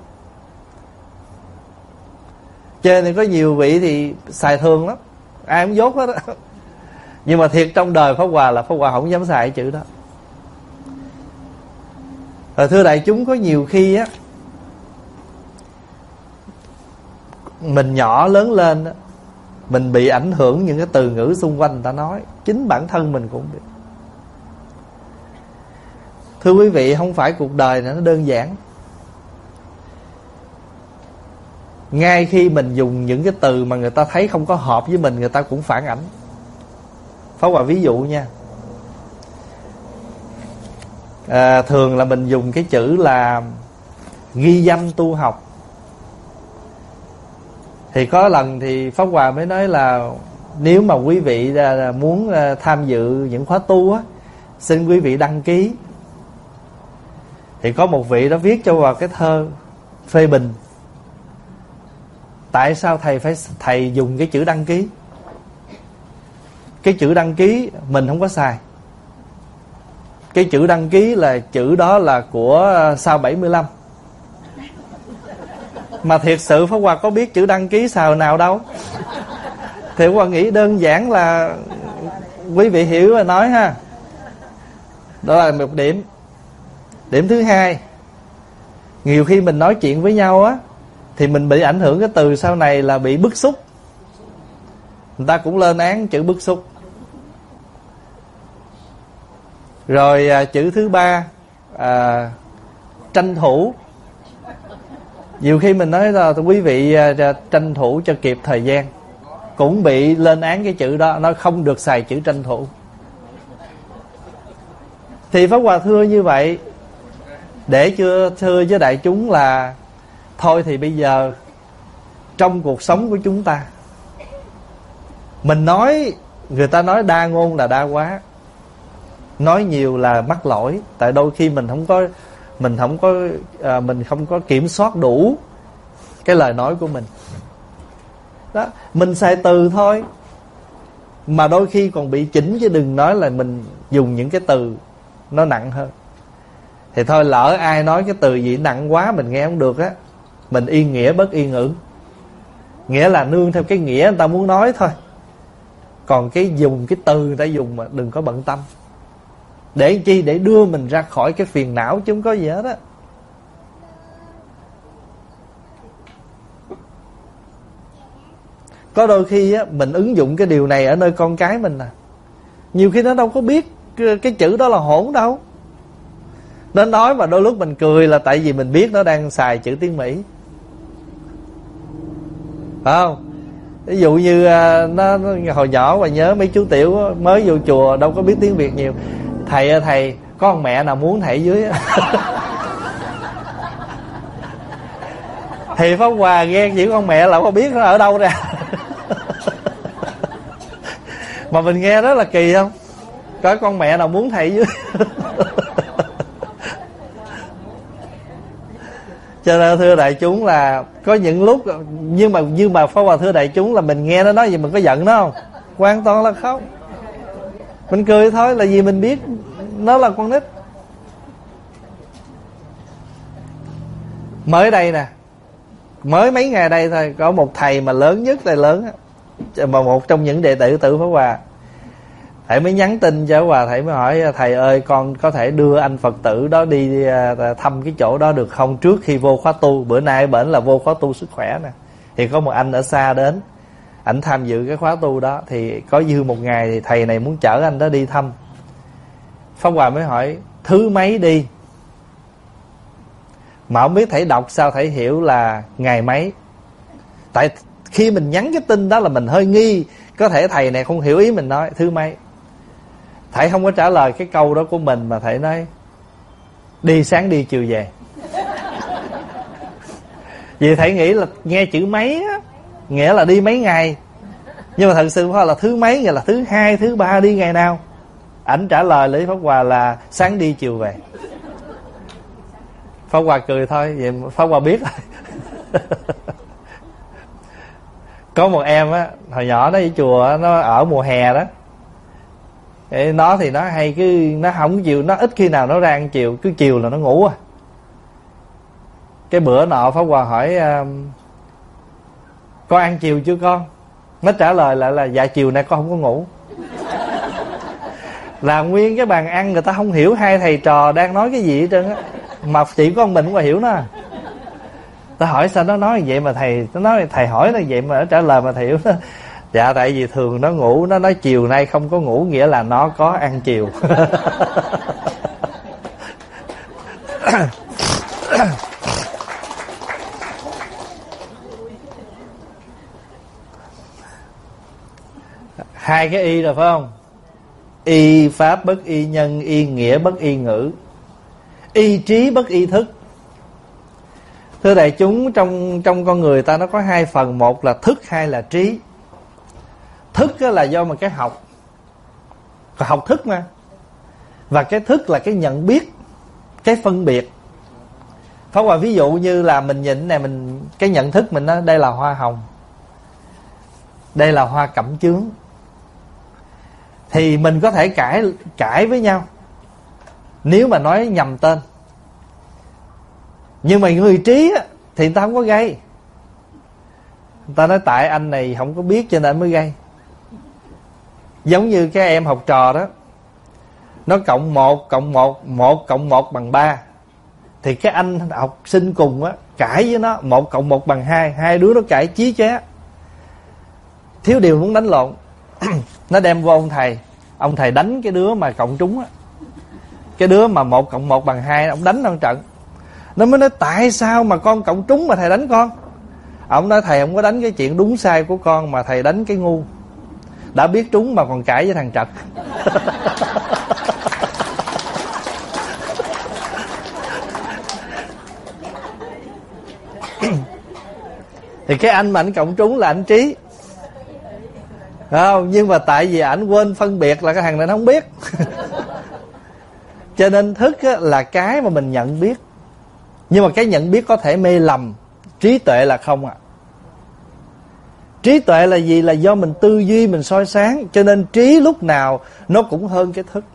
S1: Cho nên có nhiều vị thì xài thường lắm, ai cũng dốt hết á. Nhưng mà thiệt trong đời Pháp Hòa là Pháp Hòa không dám xài chữ đó. Rồi thưa đại chúng, có nhiều khi á, mình nhỏ lớn lên á, mình bị ảnh hưởng những cái từ ngữ xung quanh người ta nói, chính bản thân mình cũng bị. Thưa quý vị, không phải cuộc đời này nó đơn giản. Ngay khi mình dùng những cái từ mà người ta thấy không có hợp với mình, người ta cũng phản ảnh. Pháp Hòa ví dụ nha. Thường là mình dùng cái chữ là ghi danh tu học. Thì có lần thì Pháp Hòa mới nói là nếu mà quý vị muốn tham dự những khóa tu á, xin quý vị đăng ký. Thì có một vị đó viết cho vào cái thơ phê bình tại sao thầy dùng cái chữ đăng ký. Cái chữ đăng ký mình không có xài. Cái chữ đăng ký là chữ đó là của sau 75. Mà thiệt sự Pháp Hòa có biết chữ đăng ký sao nào đâu. Thì Pháp Hòa nghĩ đơn giản là quý vị hiểu và nói ha. Đó là một điểm. Điểm thứ hai, nhiều khi mình nói chuyện với nhau á, thì mình bị ảnh hưởng cái từ sau này là bị bức xúc. Người ta cũng lên án chữ bức xúc. Rồi chữ thứ ba, tranh thủ. Nhiều khi mình nói là quý vị tranh thủ cho kịp thời gian, cũng bị lên án cái chữ đó, nó không được xài chữ tranh thủ. Thì Pháp Hòa thưa như vậy để chưa thưa với đại chúng là thôi thì bây giờ trong cuộc sống của chúng ta, mình nói, người ta nói đa ngôn là đa quá, nói nhiều là mắc lỗi. Tại đôi khi mình không có kiểm soát đủ cái lời nói của mình đó. Mình xài từ thôi mà đôi khi còn bị chỉnh, chứ đừng nói là mình dùng những cái từ nó nặng hơn. Thì thôi, lỡ ai nói cái từ gì nặng quá mình nghe không được á, mình yên nghĩa bất yên ngữ. Nghĩa là nương theo cái nghĩa người ta muốn nói thôi. Còn cái dùng cái từ người ta dùng mà đừng có bận tâm. Để chi? Để đưa mình ra khỏi cái phiền não chứ không có gì hết á. Có đôi khi á, mình ứng dụng cái điều này ở nơi con cái mình nè, nhiều khi nó đâu có biết cái chữ đó là hỗn đâu. Nó nói mà đôi lúc mình cười là tại vì mình biết nó đang xài chữ tiếng Mỹ, phải không? Ví dụ như nó hồi nhỏ mà nhớ mấy chú tiểu mới vô chùa đâu có biết tiếng Việt nhiều. Thầy ơi thầy, có con mẹ nào muốn thầy dưới? Thì Pháp Hòa ghen chỉ con mẹ là có biết nó ở đâu ra. Mà mình nghe rất là kỳ không? Có con mẹ nào muốn thầy dưới? Cho nên thưa đại chúng là có những lúc, nhưng mà Pháp Hòa thưa đại chúng là mình nghe nó nói gì mình có giận nó không? Hoàn toàn là không. Mình cười thôi, là vì mình biết nó là con nít. Mới đây nè, mới mấy ngày đây thôi, có một thầy mà lớn nhất thầy lớn á, mà một trong những đệ tử Tử Pháp Hòa, thầy mới nhắn tin cho Hòa, thầy mới hỏi: thầy ơi, con có thể đưa anh Phật tử đó đi thăm cái chỗ đó được không, trước khi vô khóa tu? Bữa nay bển là vô khóa tu sức khỏe nè, thì có một anh ở xa đến, ảnh tham dự cái khóa tu đó, thì có dư một ngày thì thầy này muốn chở anh đó đi thăm. Pháp Hòa mới hỏi: thứ mấy đi? Mà không biết thầy đọc sao thầy hiểu là ngày mấy. Tại khi mình nhắn cái tin đó là mình hơi nghi, có thể thầy này không hiểu ý mình nói thứ mấy. Thầy không có trả lời cái câu đó của mình, mà thầy nói: đi sáng đi chiều về. Vì thầy nghĩ là nghe chữ mấy á, nghĩa là đi mấy ngày, nhưng mà thật sự là thứ mấy, nghĩa là thứ hai, thứ ba, đi ngày nào. Ảnh trả lời Lý Pháp Hòa là sáng đi chiều về. Pháp Hòa cười thôi, vậy Pháp Hòa biết rồi. Có một em á, hồi nhỏ nó ở chùa, nó ở mùa hè đó, nó thì nó hay nó không chịu, nó ít khi nào nó ra ăn chiều, cứ chiều là nó ngủ à. Cái bữa nọ Pháp Hòa hỏi: con ăn chiều chưa con? Nó trả lời lại là: dạ chiều nay con không có ngủ. Là nguyên cái bàn ăn người ta không hiểu hai thầy trò đang nói cái gì hết trơn á, mà chỉ có mình cũng hiểu nó. Ta hỏi sao nó nói vậy mà nó nói thầy hỏi nó vậy mà nó trả lời mà thầy hiểu nó. Dạ tại vì thường nó ngủ, nó nói chiều nay không có ngủ nghĩa là nó có ăn chiều. Hai cái y rồi phải không? Y pháp bất y nhân, y nghĩa bất y ngữ, y trí bất y thức. Thưa đại chúng, trong con người ta nó có hai phần, một là thức, hai là trí. Thức là do một cái học thức mà, và cái thức là cái nhận biết, cái phân biệt. Pháp Hòa ví dụ như là mình nhìn này, cái nhận thức mình đó, đây là hoa hồng, đây là hoa cẩm chướng, thì mình có thể cãi với nhau nếu mà nói nhầm tên. Nhưng mà người trí á, thì người ta không có gây. Người ta nói tại anh này không có biết cho nên anh mới gây. Giống như cái em học trò đó, nó cộng 1 cộng 1 bằng 3, thì cái anh học sinh cùng á cãi với nó 1 cộng 1 bằng 2, hai đứa nó cãi chí chóe, thiếu điều muốn đánh lộn. Nó đem vô ông thầy đánh cái đứa mà cộng trúng á, cái đứa mà 1 cộng 1 bằng 2, ông đánh nó trận. Nó mới nói tại sao mà con cộng trúng mà thầy đánh con? Ông nói thầy không có đánh cái chuyện đúng sai của con, mà thầy đánh cái ngu, đã biết trúng mà còn cãi với thằng trật. Thì cái anh mà anh cộng trúng là anh trí, không? Nhưng mà tại vì ảnh quên phân biệt là cái thằng này nó không biết. Cho nên thức là cái mà mình nhận biết, nhưng mà cái nhận biết có thể mê lầm. Trí tuệ là không ạ. Trí tuệ là gì? Là do mình tư duy, mình soi sáng. Cho nên trí lúc nào nó cũng hơn cái thức.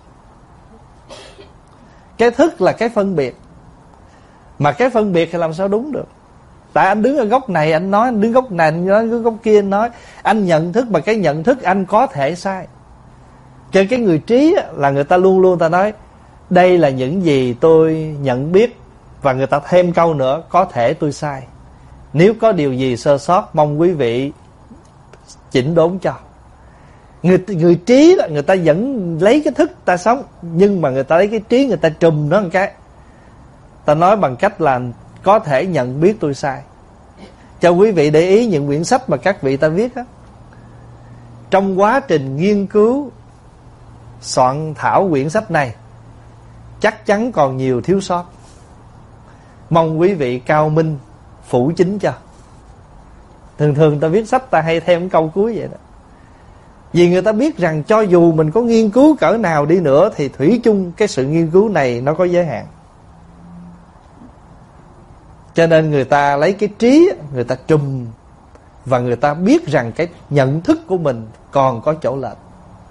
S1: Cái thức là cái phân biệt, mà cái phân biệt thì làm sao đúng được? Tại anh đứng ở góc này anh nói, anh đứng góc này anh nói, anh đứng góc kia anh nói. Anh nhận thức, mà cái nhận thức anh có thể sai. Cho cái người trí là người ta luôn luôn ta nói đây là những gì tôi nhận biết, và người ta thêm câu nữa có thể tôi sai. Nếu có điều gì sơ sót mong quý vị chỉnh đốn cho. Người trí là người ta vẫn lấy cái thức ta sống, nhưng mà người ta lấy cái trí người ta trùm nó một cái. Ta nói bằng cách là có thể nhận biết tôi sai. Cho quý vị để ý những quyển sách mà các vị ta viết á, trong quá trình nghiên cứu soạn thảo quyển sách này chắc chắn còn nhiều thiếu sót. Mong quý vị cao minh phủ chính cho. Thường ta viết sách ta hay thêm câu cuối vậy đó. Vì người ta biết rằng cho dù mình có nghiên cứu cỡ nào đi nữa thì thủy chung cái sự nghiên cứu này nó có giới hạn. Cho nên người ta lấy cái trí, người ta trùm, và người ta biết rằng cái nhận thức của mình còn có chỗ lệch.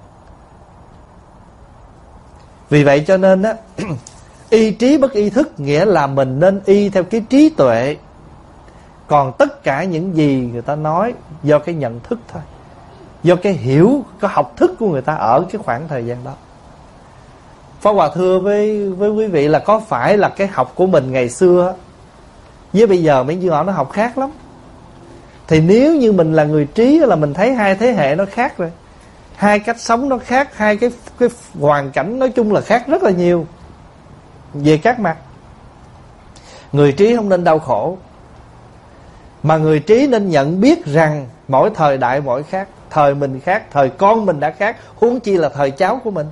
S1: Vì vậy cho nên á, y trí bất y thức, nghĩa là mình nên y theo cái trí tuệ. Còn tất cả những gì người ta nói do cái nhận thức thôi, do cái hiểu, cái học thức của người ta ở cái khoảng thời gian đó. Pháp Hòa thưa với quý vị là có phải là cái học của mình ngày xưa với bây giờ mấy đứa nó học khác lắm. Thì nếu như mình là người trí là mình thấy hai thế hệ nó khác rồi, hai cách sống nó khác, hai cái hoàn cảnh nói chung là khác rất là nhiều về các mặt. Người trí không nên đau khổ, mà người trí nên nhận biết rằng mỗi thời đại mỗi khác. Thời mình khác, thời con mình đã khác, huống chi là thời cháu của mình.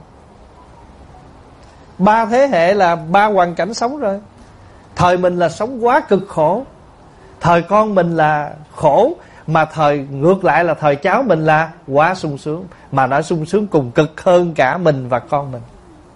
S1: 3 thế hệ là 3 hoàn cảnh sống rồi. Thời mình là sống quá cực khổ, thời con mình là khổ, mà thời ngược lại là thời cháu mình là quá sung sướng, mà nó sung sướng cùng cực hơn cả mình và con mình.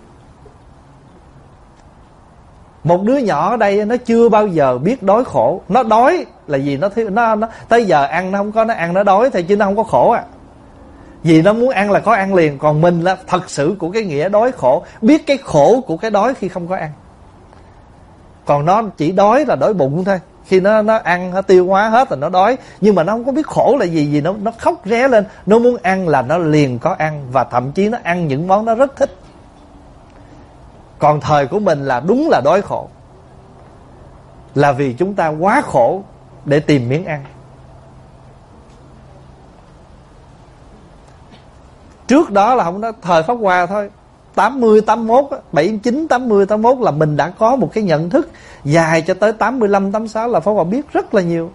S1: Một đứa nhỏ ở đây nó chưa bao giờ biết đói khổ. Nó đói là gì? Nó tới giờ ăn nó không có, nó ăn nó đói thôi, chứ nó không có khổ à. Vì nó muốn ăn là có ăn liền. Còn mình là thật sự của cái nghĩa đói khổ, biết cái khổ của cái đói khi không có ăn. Còn nó chỉ đói là đói bụng thôi. Khi nó ăn, nó tiêu hóa hết rồi nó đói. Nhưng mà nó không có biết khổ là gì. Vì nó khóc ré lên. Nó muốn ăn là nó liền có ăn. Và thậm chí nó ăn những món nó rất thích. Còn thời của mình là đúng là đói khổ, là vì chúng ta quá khổ để tìm miếng ăn. Trước đó là không đó, thời Pháp Hòa thôi, 80, 81, 79, 80, 81 là mình đã có một cái nhận thức dài cho tới 85, 86 là Pháp Hòa biết rất là nhiều.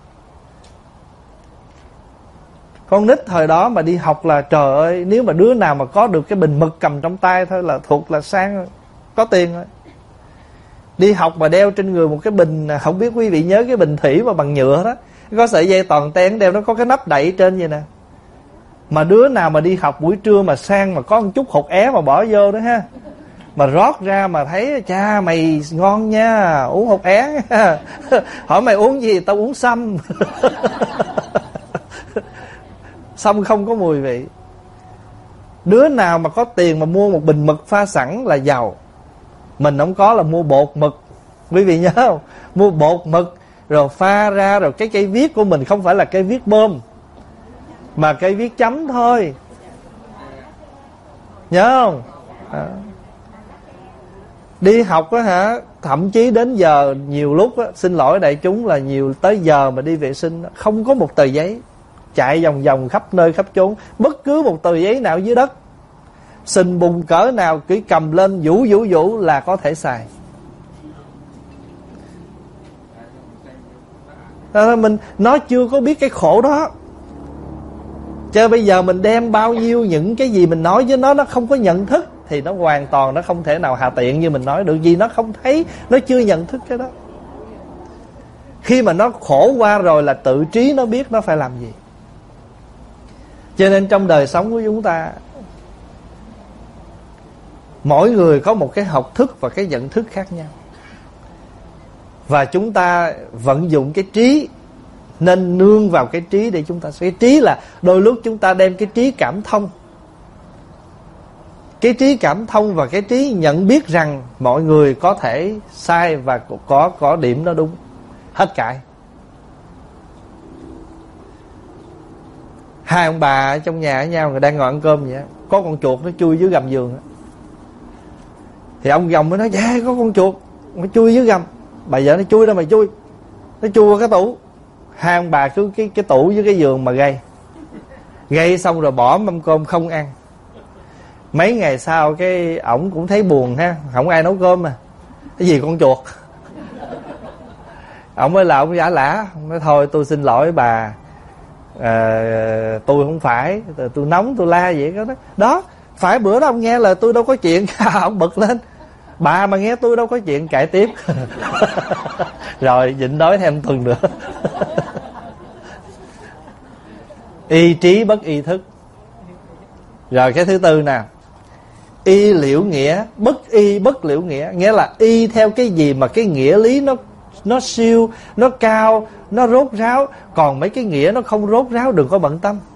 S1: Con nít thời đó mà đi học là trời ơi, nếu mà đứa nào mà có được cái bình mực cầm trong tay thôi là thuộc là sang rồi, có tiền rồi. Đi học mà đeo trên người một cái bình, không biết quý vị nhớ cái bình thủy mà bằng nhựa đó, có sợi dây toàn ten đeo, nó có cái nắp đậy trên vậy nè. Mà đứa nào mà đi học buổi trưa mà sang mà có một chút hột é mà bỏ vô đó ha, mà rót ra mà thấy cha mày ngon nha, uống hột é nha. Hỏi mày uống gì? Tao uống sâm. Sâm không có mùi vị. Đứa nào mà có tiền mà mua một bình mực pha sẵn là giàu. Mình không có là mua bột mực. Quý vị nhớ không? Mua bột mực rồi pha ra, rồi cái cây viết của mình không phải là cây viết bơm, mà cây viết chấm thôi. Nhớ không? Đi học á hả, thậm chí đến giờ nhiều lúc á, xin lỗi đại chúng là nhiều tới giờ mà đi vệ sinh không có một tờ giấy, chạy vòng vòng khắp nơi khắp chốn, bất cứ một tờ giấy nào dưới đất, sình bùn cỡ nào cứ cầm lên vũ là có thể xài. Nó chưa có biết cái khổ đó. Chứ bây giờ mình đem bao nhiêu những cái gì mình nói với nó không có nhận thức, thì nó hoàn toàn nó không thể nào hạ tiện như mình nói được. Vì nó không thấy, nó chưa nhận thức cái đó. Khi mà nó khổ qua rồi là tự trí nó biết nó phải làm gì. Cho nên trong đời sống của chúng ta, mỗi người có một cái học thức và cái nhận thức khác nhau. Và chúng ta vận dụng cái trí, nên nương vào cái trí để chúng ta. Cái trí là đôi lúc chúng ta đem cái trí cảm thông. Cái trí cảm thông và cái trí nhận biết rằng mọi người có thể sai và có điểm nó đúng. Hết cãi. Hai ông bà ở trong nhà với nhau, người đang ngồi ăn cơm vậy, có con chuột nó chui dưới gầm giường. Thì ông chồng mới nói: dạ có con chuột nó chui dưới gầm. Bà vợ nó: chui đâu mà chui, nó chui qua cái tủ. Hai ông bà cứ cái tủ với cái giường mà gây xong rồi bỏ mâm cơm không ăn. Mấy ngày sau cái ổng cũng thấy buồn ha, không ai nấu cơm mà, cái gì con chuột. Ổng mới là ông giả lả, ông nói: thôi tôi xin lỗi bà, tôi không phải, tôi nóng tôi la vậy đó. Đó, phải bữa đó ông nghe là tôi đâu có chuyện. Ông bực lên: bà mà nghe tôi đâu có chuyện, cãi tiếp. Rồi nhịn đói thêm tuần nữa. Y trí bất y thức. Rồi cái thứ tư nè, y liễu nghĩa, bất y bất liễu nghĩa. Nghĩa là y theo cái gì mà cái nghĩa lý nó nó siêu, nó cao, nó rốt ráo. Còn mấy cái nghĩa nó không rốt ráo đừng có bận tâm.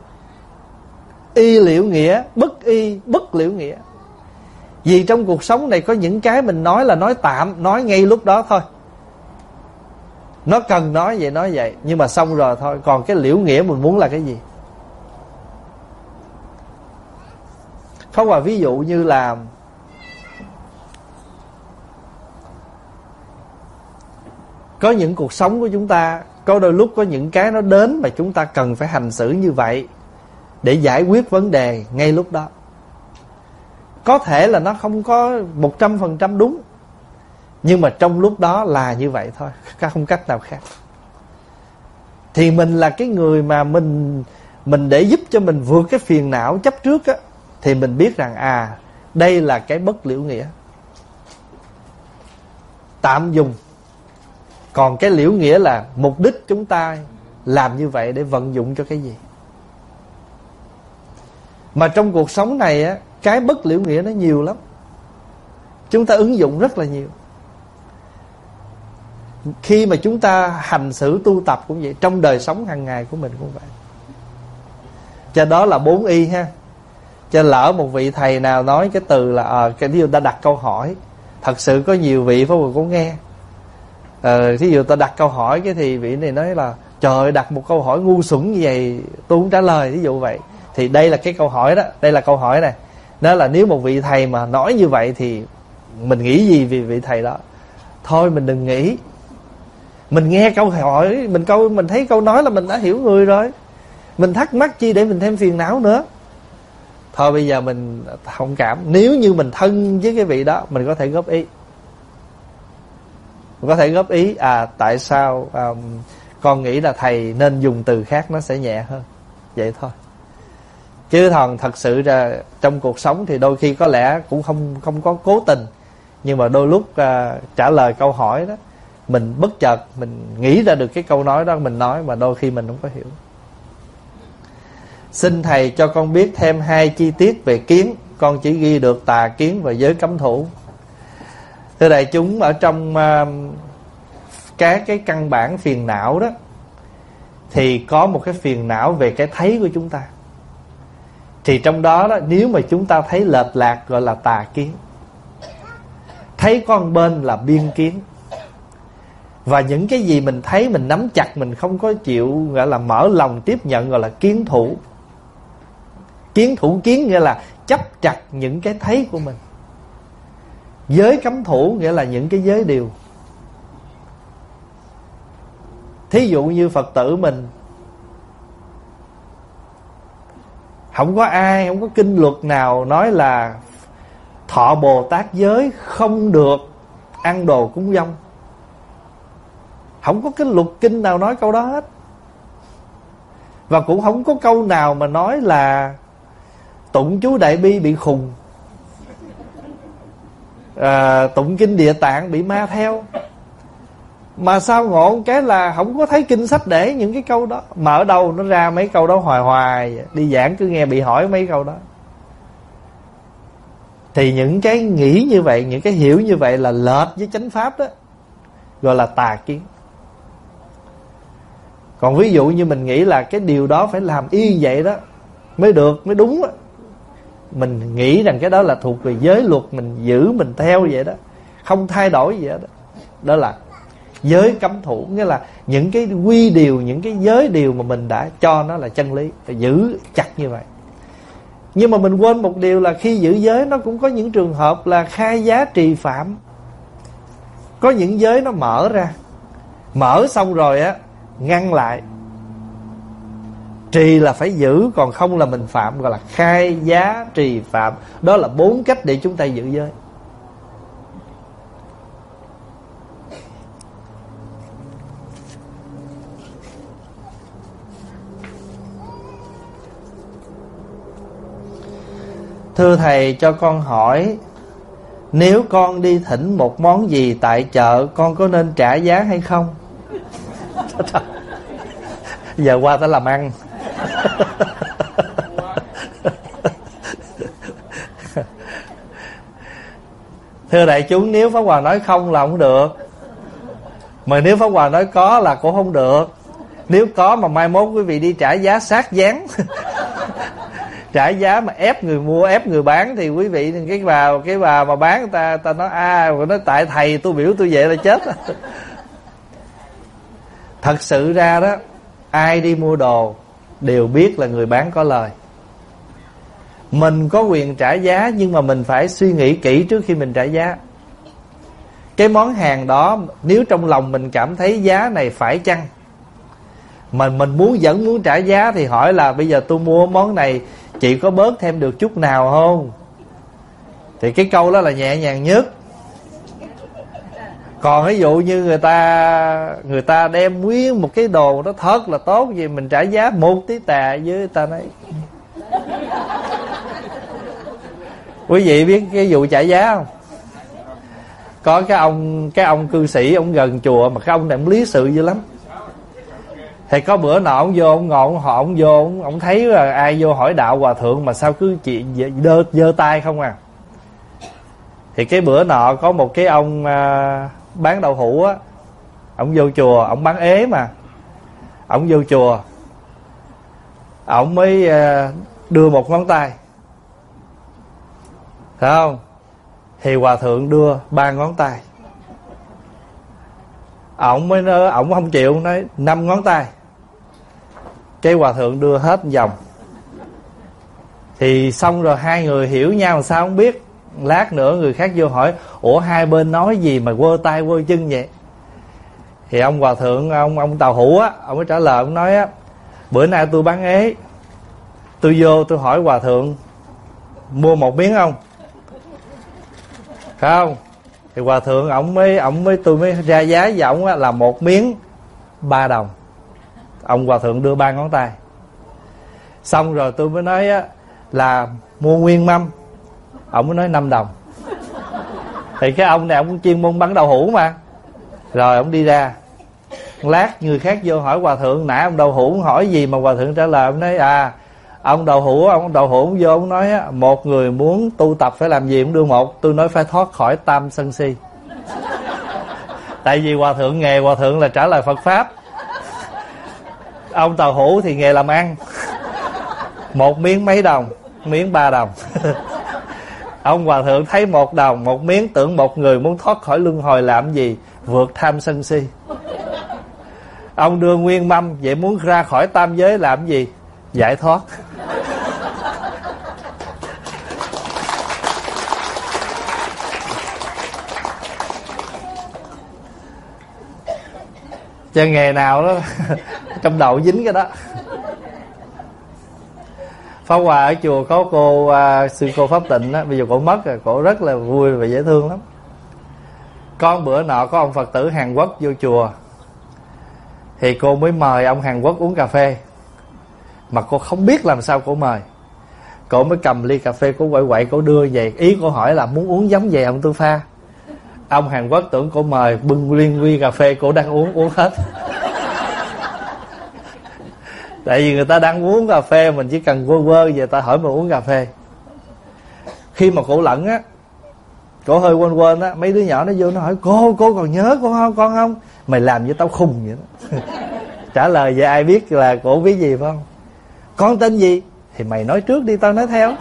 S1: Y liễu nghĩa, bất y, bất liễu nghĩa. Vì trong cuộc sống này có những cái mình nói là nói tạm, nói ngay lúc đó thôi. Nó cần nói vậy, nhưng mà xong rồi thôi. Còn cái liễu nghĩa mình muốn là cái gì? Không, và ví dụ như là có những cuộc sống của chúng ta, có đôi lúc có những cái nó đến mà chúng ta cần phải hành xử như vậy để giải quyết vấn đề ngay lúc đó. Có thể là nó không có 100% đúng, nhưng mà trong lúc đó là như vậy thôi, không cách nào khác. Thì mình là cái người mà mình để giúp cho mình vượt cái phiền não chấp trước á, thì mình biết rằng đây là cái bất liễu nghĩa, tạm dùng. Còn cái liễu nghĩa là mục đích chúng ta làm như vậy để vận dụng cho cái gì. Mà trong cuộc sống này á, cái bất liễu nghĩa nó nhiều lắm, chúng ta ứng dụng rất là nhiều. Khi mà chúng ta hành xử tu tập cũng vậy, trong đời sống hàng ngày của mình cũng vậy. Cho đó là 4 y ha. Cho lỡ một vị thầy nào nói cái từ là cái điều ta đặt câu hỏi, thật sự có nhiều vị Pháp Hòa có nghe. Thí dụ ta đặt câu hỏi cái thì vị này nói là trời, đặt một câu hỏi ngu xuẩn như vậy tôi không trả lời, thí dụ vậy. Thì đây là cái câu hỏi đó, đây là câu hỏi này. Đó là nếu một vị thầy mà nói như vậy thì mình nghĩ gì về vị thầy đó? Thôi mình đừng nghĩ. Mình nghe câu hỏi, mình thấy câu nói là mình đã hiểu người rồi. Mình thắc mắc chi để mình thêm phiền não nữa. Thôi bây giờ mình thông cảm. Nếu như mình thân với cái vị đó, mình có thể góp ý. Mình có thể góp ý tại sao con nghĩ là thầy nên dùng từ khác nó sẽ nhẹ hơn. Vậy thôi. Chứ thật sự ra trong cuộc sống thì đôi khi có lẽ cũng không có cố tình, nhưng mà đôi lúc trả lời câu hỏi đó, mình bất chợt mình nghĩ ra được cái câu nói đó mình nói, mà đôi khi mình không có hiểu. Xin thầy cho con biết thêm 2 chi tiết về kiến. Con chỉ ghi được tà kiến và giới cấm thủ. Thưa đại chúng, ở trong các cái căn bản phiền não đó, thì có một cái phiền não về cái thấy của chúng ta. Thì trong đó, nếu mà chúng ta thấy lệch lạc gọi là tà kiến. Thấy con bên là biên kiến. Và những cái gì mình thấy mình nắm chặt, mình không có chịu gọi là mở lòng tiếp nhận gọi là kiến thủ. Kiến thủ, kiến nghĩa là chấp chặt những cái thấy của mình. Giới cấm thủ nghĩa là những cái giới điều. Thí dụ như Phật tử mình, không có kinh luật nào nói là thọ Bồ Tát giới không được ăn đồ cúng dông. Không có cái luật kinh nào nói câu đó hết. Và cũng không có câu nào mà nói là tụng chú Đại Bi bị khùng, tụng kinh Địa Tạng bị ma theo. Mà sao ngộ cái là không có thấy kinh sách để những cái câu đó. Mà ở đâu nó ra mấy câu đó hoài. Đi giảng cứ nghe bị hỏi mấy câu đó. Thì những cái nghĩ như vậy, những cái hiểu như vậy là lệch với chánh pháp đó, gọi là tà kiến. Còn ví dụ như mình nghĩ là cái điều đó phải làm y vậy đó mới được, mới đúng đó. Mình nghĩ rằng cái đó là thuộc về giới luật, mình giữ, mình theo vậy đó, không thay đổi gì hết đó. Đó là giới cấm thủ. Nghĩa là những cái quy điều, những cái giới điều mà mình đã cho nó là chân lý, phải giữ chặt như vậy. Nhưng mà mình quên một điều là khi giữ giới nó cũng có những trường hợp là khai giá trì phạm. Có những giới nó mở ra, mở xong rồi á ngăn lại. Trì là phải giữ, còn không là mình phạm, gọi là khai giá trì phạm. Đó là 4 cách để chúng ta giữ giới. Thưa thầy, cho con hỏi, nếu con đi thỉnh một món gì tại chợ, con có nên trả giá hay không? Giờ qua tới làm ăn. Thưa đại chúng, nếu Pháp Hòa nói không là không được. Mà nếu Pháp Hòa nói có là cũng không được. Nếu có mà mai mốt quý vị đi trả giá sát dán trả giá mà ép người mua, ép người bán, thì quý vị cái bà mà bán người ta nói nói tại thầy tôi biểu tôi vậy là chết. Thật sự ra đó, ai đi mua đồ đều biết là người bán có lời. Mình có quyền trả giá, nhưng mà mình phải suy nghĩ kỹ trước khi mình trả giá. Cái món hàng đó nếu trong lòng mình cảm thấy giá này phải chăng, mà mình vẫn muốn trả giá, thì hỏi là bây giờ tôi mua món này, chị có bớt thêm được chút nào không? Thì cái câu đó là nhẹ nhàng nhất. Còn ví dụ như người ta đem nguyên một cái đồ nó thật là tốt gì, mình trả giá một tí tà với người ta nói. Quý vị biết cái vụ trả giá không? Có cái ông cư sĩ, ông gần chùa, mà cái ông này ông lý sự dữ lắm. Thì có bữa nọ ông vô, ông ngồi ông vô, ông thấy là ai vô hỏi đạo hòa thượng mà sao cứ chị giơ tay không à. Thì cái bữa nọ có một cái ông bán đậu hũ á, ông vô chùa, ông bán ế mà, ông vô chùa, ông mới đưa một ngón tay, phải không? Thì hòa thượng đưa 3 ngón tay. Ông không chịu, nói 5 ngón tay. Cái hòa thượng đưa hết vòng. Thì xong rồi hai người hiểu nhau làm sao không biết. Lát nữa người khác vô hỏi, ủa hai bên nói gì mà quơ tay quơ chân vậy? Thì ông hòa thượng, ông tàu hũ á, ông mới trả lời, ông nói á, bữa nay tôi bán ế, tôi vô tôi hỏi hòa thượng mua một miếng không, phải không? Thì hòa thượng tôi mới ra giá với ổng là một miếng 3 đồng. Ông hòa thượng đưa 3 ngón tay. Xong rồi tôi mới nói á, là mua nguyên mâm. Ông mới nói 5 đồng. Thì cái ông này ông chuyên môn bán đậu hũ mà. Rồi ông đi ra. Lát người khác vô hỏi hòa thượng, nãy ông đậu hũ hỏi gì mà hòa thượng trả lời, ông nói ông đậu hũ ông vô, ông nói á, một người muốn tu tập phải làm gì cũng đưa một. Tôi nói phải thoát khỏi tam sân si. Tại vì hòa thượng nghề hòa thượng là trả lời Phật pháp, ông tàu hũ thì nghề làm ăn. Một miếng mấy đồng? Miếng 3 đồng. Ông hòa thượng thấy 1 đồng một miếng, tưởng một người muốn thoát khỏi luân hồi làm gì, vượt tham sân si. Ông đưa nguyên mâm, vậy muốn ra khỏi tam giới làm gì? Giải thoát. Chơi nghề nào đó trong đầu dính cái đó. Pháp Hòa ở chùa có cô sư cô Pháp Tịnh á, bây giờ cổ mất rồi, cổ rất là vui và dễ thương lắm. Con bữa nọ có ông Phật tử Hàn Quốc vô chùa, thì cô mới mời ông Hàn Quốc uống cà phê, mà cô không biết làm sao cô mời. Cô mới cầm ly cà phê, cô quậy cô đưa về. Ý cô hỏi là muốn uống giống vậy ông tôi pha. Ông Hàn Quốc tưởng cô mời, bưng liên ly cà phê cô đang uống hết. Tại vì người ta đang uống cà phê, mình chỉ cần quơ quơ về ta hỏi mình uống cà phê. Khi mà cổ lẫn á, cổ hơi quên á, mấy đứa nhỏ nó vô nó hỏi cô còn nhớ con không? Mày làm với tao khùng vậy đó. Trả lời vậy ai biết là cổ biết gì phải không? Con tên gì? Thì mày nói trước đi, tao nói theo.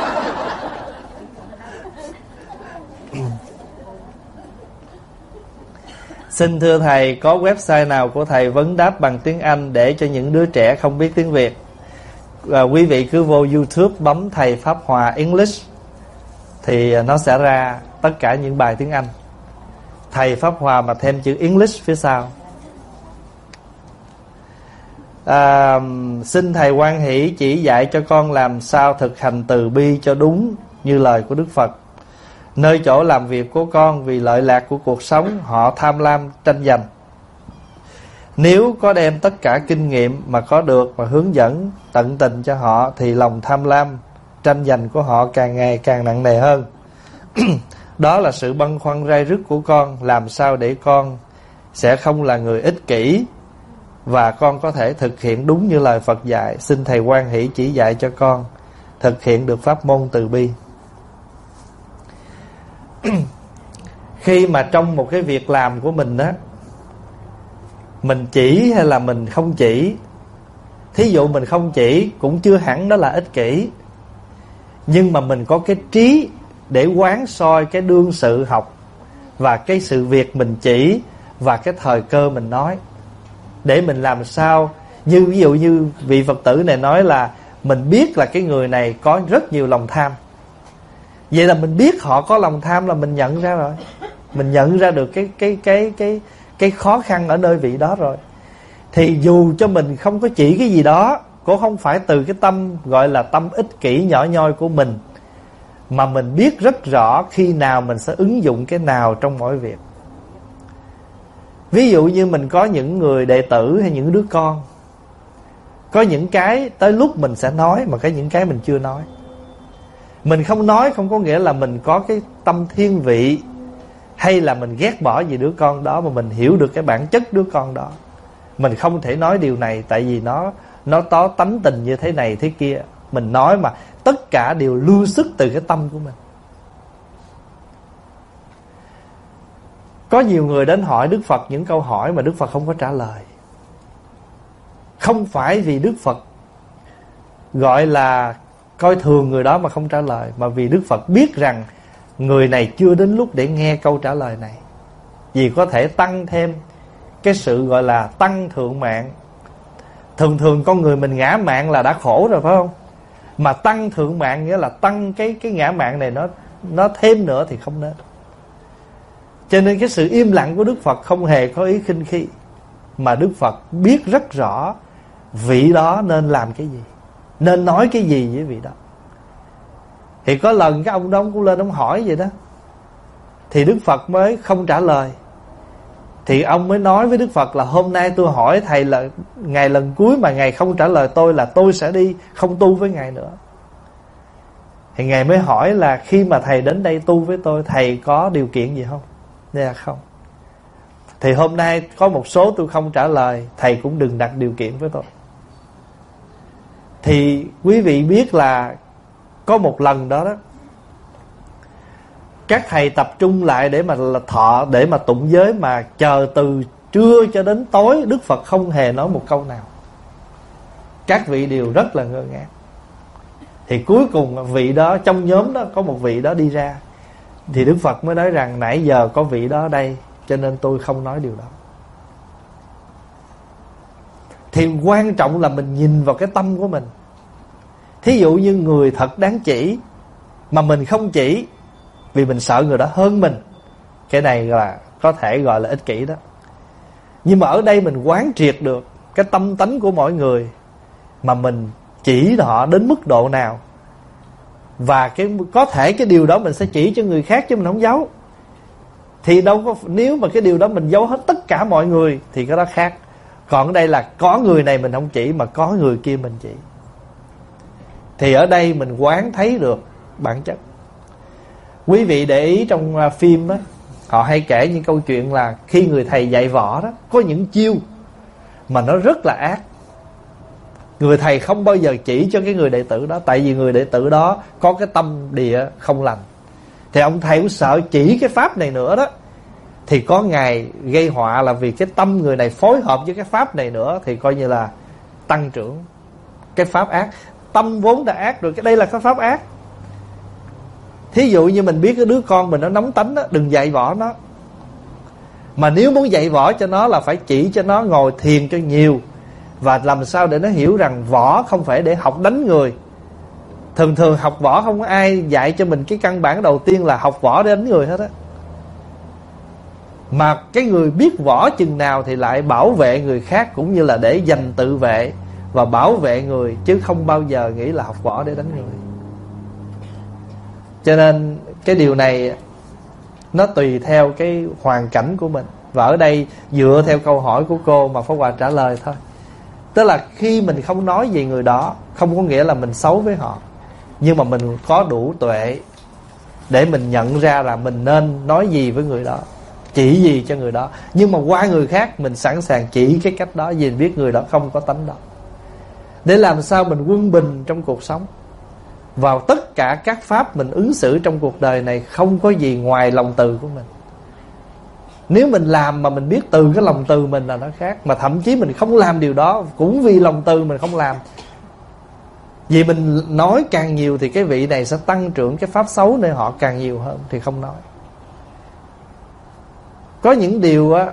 S1: Xin thưa thầy, có website nào của thầy vấn đáp bằng tiếng Anh để cho những đứa trẻ không biết tiếng Việt? Quý vị cứ vô YouTube bấm thầy Pháp Hòa English thì nó sẽ ra tất cả những bài tiếng Anh. Thầy Pháp Hòa mà thêm chữ English phía sau. Xin thầy hoan hỷ chỉ dạy cho con làm sao thực hành từ bi cho đúng như lời của Đức Phật. Nơi chỗ làm việc của con vì lợi lạc của cuộc sống, họ tham lam tranh giành. Nếu có đem tất cả kinh nghiệm mà có được mà hướng dẫn tận tình cho họ, thì lòng tham lam tranh giành của họ càng ngày càng nặng nề hơn. Đó là sự băn khoăn rai rứt của con. Làm sao để con sẽ không là người ích kỷ, và con có thể thực hiện đúng như lời Phật dạy. Xin thầy hoan hỷ chỉ dạy cho con thực hiện được pháp môn từ bi. Khi mà trong một cái việc làm của mình á, Mình chỉ hay là mình không chỉ. Thí dụ mình không chỉ cũng chưa hẳn đó là ích kỷ, nhưng mà mình có cái trí để quán soi cái đương sự học và cái sự việc mình chỉ và cái thời cơ mình nói, để mình làm sao. Như ví dụ như vị Phật tử này nói là mình biết là cái người này có rất nhiều lòng tham. Vậy là mình biết họ có lòng tham là mình nhận ra rồi. Mình nhận ra được cái khó khăn ở nơi vị đó rồi. Thì dù cho mình không có chỉ cái gì đó, cũng không phải từ cái tâm gọi là tâm ích kỷ nhỏ nhoi của mình, mà mình biết rất rõ khi nào mình sẽ ứng dụng cái nào trong mỗi việc. Ví dụ như mình có những người đệ tử hay những đứa con, có những cái tới lúc mình sẽ nói, mà có những cái mình chưa nói. Mình không nói không có nghĩa là mình có cái tâm thiên vị, hay là mình ghét bỏ gì đứa con đó, mà mình hiểu được cái bản chất đứa con đó. Mình không thể nói điều này tại vì nó có tánh tình như thế này thế kia. Mình nói mà tất cả đều lưu xuất từ cái tâm của mình. Có nhiều người đến hỏi Đức Phật những câu hỏi mà Đức Phật không có trả lời. Không phải vì Đức Phật gọi là coi thường người đó mà không trả lời, mà vì Đức Phật biết rằng người này chưa đến lúc để nghe câu trả lời này, vì có thể tăng thêm cái sự gọi là tăng thượng mạng. Thường con người mình ngã mạng là đã khổ rồi phải không? Mà tăng thượng mạng nghĩa là tăng cái ngã mạng này nó thêm nữa thì không nên. Cho nên cái sự im lặng của Đức Phật không hề có ý khinh khi, mà Đức Phật biết rất rõ vị đó nên làm cái gì, nên nói cái gì với vị đó. Thì có lần cái ông đó cũng lên ông hỏi vậy đó, thì Đức Phật mới không trả lời. Thì ông mới nói với Đức Phật là hôm nay tôi hỏi thầy là ngày lần cuối mà ngài không trả lời tôi là tôi sẽ đi không tu với ngài nữa. Thì ngài mới hỏi là khi mà thầy đến đây tu với tôi, thầy có điều kiện gì không? Nên là không. Thì hôm nay có một số tôi không trả lời, thầy cũng đừng đặt điều kiện với tôi. Thì quý vị biết là có một lần đó các thầy tập trung lại để mà thọ, để mà tụng giới, mà chờ từ trưa cho đến tối Đức Phật không hề nói một câu nào. Các vị đều rất là ngơ ngác. Thì cuối cùng vị đó, trong nhóm đó có một vị đó đi ra, thì Đức Phật mới nói rằng nãy giờ có vị đó ở đây, cho nên tôi không nói điều đó. Thì quan trọng là mình nhìn vào cái tâm của mình. Thí dụ như người thật đáng chỉ mà mình không chỉ vì mình sợ người đó hơn mình, cái này là có thể gọi là ích kỷ đó. Nhưng mà ở đây mình quán triệt được cái tâm tánh của mỗi người, mà mình chỉ họ đến mức độ nào, và có thể cái điều đó mình sẽ chỉ cho người khác chứ mình không giấu. Thì đâu có, nếu mà cái điều đó mình giấu hết tất cả mọi người thì cái đó khác. Còn ở đây là có người này mình không chỉ, mà có người kia mình chỉ. Thì ở đây mình quán thấy được bản chất. Quý vị để ý trong phim á, họ hay kể những câu chuyện là khi người thầy dạy võ đó, có những chiêu mà nó rất là ác. Người thầy không bao giờ chỉ cho cái người đệ tử đó, tại vì người đệ tử đó có cái tâm địa không lành. Thì ông thầy cũng sợ chỉ cái pháp này nữa đó, thì có ngày gây họa là vì cái tâm người này phối hợp với cái pháp này nữa, thì coi như là tăng trưởng cái pháp ác. Tâm vốn đã ác rồi, cái đây là cái pháp ác. Thí dụ như mình biết cái đứa con mình nó nóng tánh đó, đừng dạy võ nó. Mà nếu muốn dạy võ cho nó là phải chỉ cho nó ngồi thiền cho nhiều, và làm sao để nó hiểu rằng võ không phải để học đánh người. Thường học võ không có ai dạy cho mình cái căn bản đầu tiên là học võ để đánh người hết á. Mà cái người biết võ chừng nào thì lại bảo vệ người khác, cũng như là để dành tự vệ và bảo vệ người, chứ không bao giờ nghĩ là học võ để đánh người. Cho nên cái điều này nó tùy theo cái hoàn cảnh của mình. Và ở đây dựa theo câu hỏi của cô mà Pháp Hòa trả lời thôi. Tức là khi mình không nói về người đó, không có nghĩa là mình xấu với họ, nhưng mà mình có đủ tuệ để mình nhận ra là mình nên nói gì với người đó, chỉ gì cho người đó. Nhưng mà qua người khác mình sẵn sàng chỉ cái cách đó, vì mình biết người đó không có tánh đó. Để làm sao mình quân bình trong cuộc sống. Vào tất cả các pháp mình ứng xử trong cuộc đời này, không có gì ngoài lòng từ của mình. Nếu mình làm mà mình biết từ cái lòng từ mình là nó khác. Mà thậm chí mình không làm điều đó cũng vì lòng từ mình không làm. Vì mình nói càng nhiều thì cái vị này sẽ tăng trưởng cái pháp xấu nơi họ càng nhiều hơn, thì không nói. Có những điều á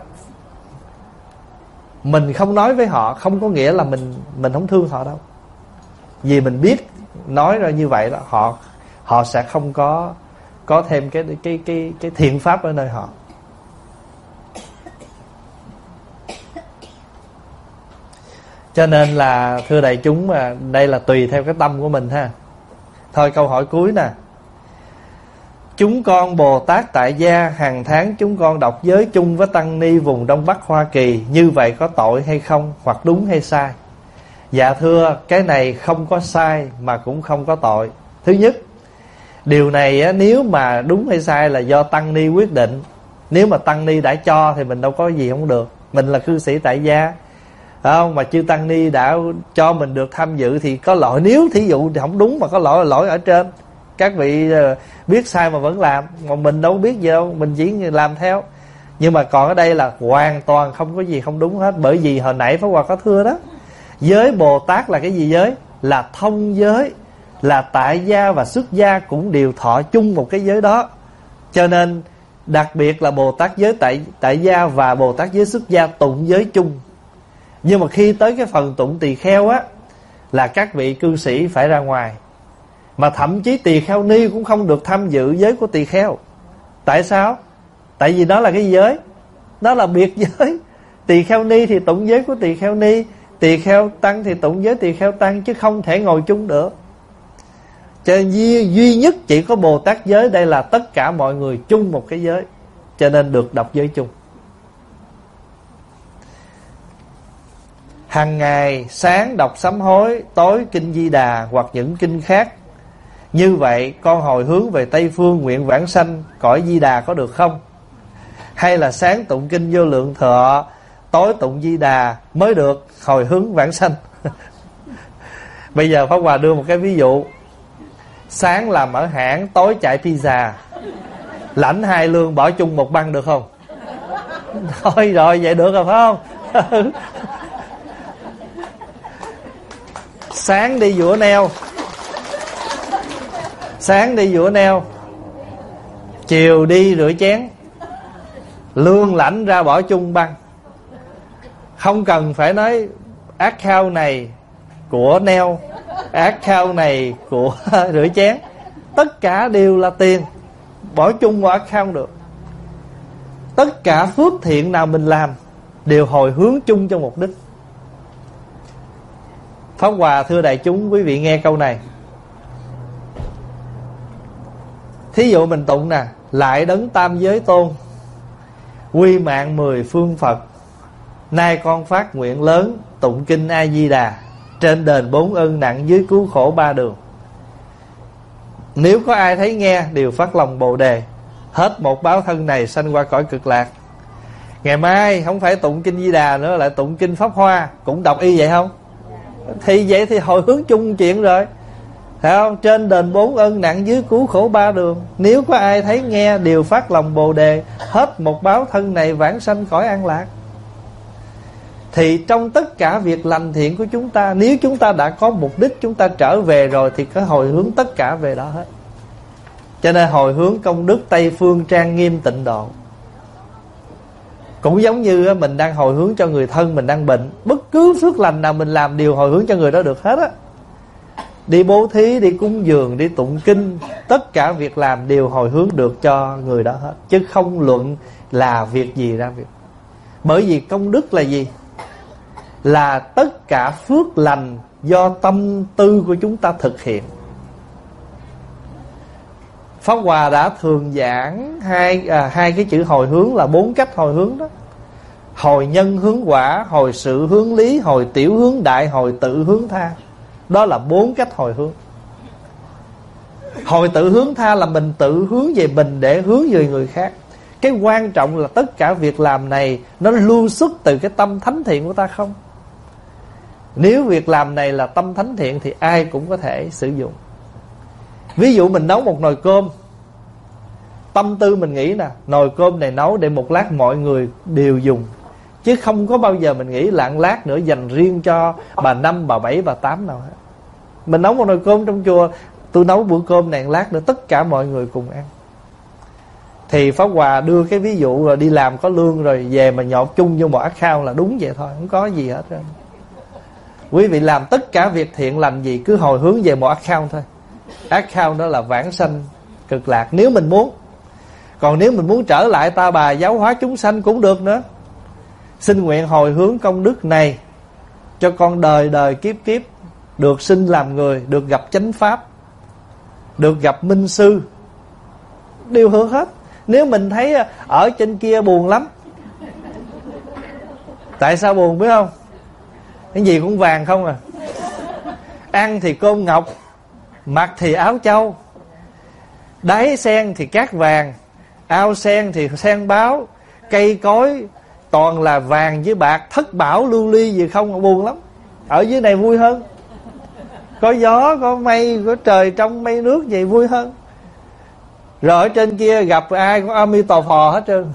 S1: mình không nói với họ không có nghĩa là mình không thương họ đâu. Vì mình biết nói ra như vậy đó, họ sẽ không có thêm cái thiện pháp ở nơi họ. Cho nên là thưa đại chúng, mà đây là tùy theo cái tâm của mình ha. Thôi câu hỏi cuối nè. Chúng con Bồ Tát tại gia, hàng tháng chúng con đọc giới chung với tăng ni vùng Đông Bắc Hoa Kỳ, như vậy có tội hay không, hoặc đúng hay sai? Dạ thưa, cái này không có sai mà cũng không có tội. Thứ nhất, điều này á, nếu mà đúng hay sai là do tăng ni quyết định. Nếu mà tăng ni đã cho thì mình đâu có gì không được. Mình là cư sĩ tại gia, không, mà chư tăng ni đã cho mình được tham dự thì có lỗi. Nếu thí dụ thì không đúng mà có lỗi là lỗi ở trên. Các vị biết sai mà vẫn làm, mà mình đâu biết gì đâu, mình chỉ làm theo. Nhưng mà còn ở đây là hoàn toàn không có gì không đúng hết. Bởi vì hồi nãy Pháp Hòa có thưa đó, giới Bồ Tát là cái gì giới? Là thông giới, là tại gia và xuất gia cũng đều thọ chung một cái giới đó. Cho nên đặc biệt là Bồ Tát giới tại gia và Bồ Tát giới xuất gia tụng giới chung. Nhưng mà khi tới cái phần tụng tỳ kheo á, là các vị cư sĩ phải ra ngoài. Mà thậm chí tỳ kheo ni cũng không được tham dự giới của tỳ kheo. Tại sao? Tại vì đó là cái giới, đó là biệt giới. Tỳ kheo ni thì tụng giới của tỳ kheo ni, tỳ kheo tăng thì tụng giới tỳ kheo tăng, chứ không thể ngồi chung được. Cho nên duy nhất chỉ có Bồ Tát giới, đây là tất cả mọi người chung một cái giới, cho nên được đọc giới chung. Hàng ngày sáng đọc sám hối, tối kinh Di Đà hoặc những kinh khác. Như vậy con hồi hướng về Tây Phương nguyện vãng sanh cõi Di Đà có được không? Hay là sáng tụng kinh Vô Lượng Thọ, tối tụng Di Đà mới được hồi hướng vãng sanh? Bây giờ Pháp Hòa đưa một cái ví dụ. Sáng làm ở hãng, tối chạy pizza, lãnh 2 lương bỏ chung một băng được không? Thôi rồi, vậy được rồi phải không? Sáng đi vũa neo, sáng đi vũa neo, chiều đi rửa chén, lương lãnh ra bỏ chung băng. Không cần phải nói account này của neo, account này của rửa chén, tất cả đều là tiền, bỏ chung vào account được. Tất cả phước thiện nào mình làm đều hồi hướng chung cho mục đích. Pháp Hòa thưa đại chúng, quý vị nghe câu này. Thí dụ mình tụng nè: lại đấng tam giới tôn, quy mạng 10 phương Phật, nay con phát nguyện lớn, tụng kinh A Di Đà, trên đền 4 ân nặng, dưới cứu khổ 3 đường. Nếu có ai thấy nghe đều phát lòng Bồ Đề, hết một báo thân này sanh qua cõi cực lạc. Ngày mai không phải tụng kinh Di Đà nữa, lại tụng kinh Pháp Hoa, cũng đọc y vậy không? Thì vậy thì hồi hướng chung chuyện rồi, phải không? Trên đền 4 ân nặng, dưới cứu khổ 3 đường. Nếu có ai thấy nghe đều phát lòng Bồ Đề, hết một báo thân này vãng sanh cõi an lạc. Thì trong tất cả việc lành thiện của chúng ta, nếu chúng ta đã có mục đích, chúng ta trở về rồi thì có hồi hướng tất cả về đó hết. Cho nên hồi hướng công đức Tây Phương trang nghiêm tịnh độ. Cũng giống như mình đang hồi hướng cho người thân mình đang bệnh, bất cứ phước lành nào mình làm đều hồi hướng cho người đó được hết á. Đi bố thí, đi cúng dường, đi tụng kinh, tất cả việc làm đều hồi hướng được cho người đó hết, chứ không luận là việc gì ra việc. Bởi vì công đức là gì? Là tất cả phước lành do tâm tư của chúng ta thực hiện. Pháp Hòa đã thường giảng hai cái chữ hồi hướng là 4 cách hồi hướng đó. Hồi nhân hướng quả, hồi sự hướng lý, hồi tiểu hướng đại, hồi tự hướng tha. Đó là 4 cách hồi hướng. Hồi tự hướng tha là mình tự hướng về mình để hướng về người khác. Cái quan trọng là tất cả việc làm này nó lưu xuất từ cái tâm thánh thiện của ta không? Nếu việc làm này là tâm thánh thiện thì ai cũng có thể sử dụng. Ví dụ mình nấu một nồi cơm, tâm tư mình nghĩ nè, nồi cơm này nấu để một lát mọi người đều dùng, chứ không có bao giờ mình nghĩ lạng lát nữa dành riêng cho bà Năm, bà Bảy, bà Tám nào hết. Mình nấu một nồi cơm trong chùa, tôi nấu bữa cơm này lát nữa tất cả mọi người cùng ăn. Thì Pháp Hòa đưa cái ví dụ là đi làm có lương rồi về mà nhọt chung vô một account là đúng vậy thôi, không có gì hết trơn. Quý vị làm tất cả việc thiện lành gì cứ hồi hướng về một account thôi. Account đó là vãng sanh cực lạc nếu mình muốn. Còn nếu mình muốn trở lại Ta Bà giáo hóa chúng sanh cũng được nữa. Xin nguyện hồi hướng công đức này cho con đời đời kiếp kiếp được sinh làm người, được gặp chánh pháp, được gặp minh sư, đều hưởng hết. Nếu mình thấy ở trên kia buồn lắm, tại sao buồn biết không? Cái gì cũng vàng không à. Ăn thì cơm ngọc, mặc thì áo châu, đáy sen thì cát vàng, ao sen thì sen báo, cây cối toàn là vàng với bạc, thất bảo lưu ly gì không, buồn lắm. Ở dưới này vui hơn, có gió, có mây, có trời trong mây nước vậy vui hơn. Rồi ở trên kia gặp ai cũng A Di Đà Phật hết trơn.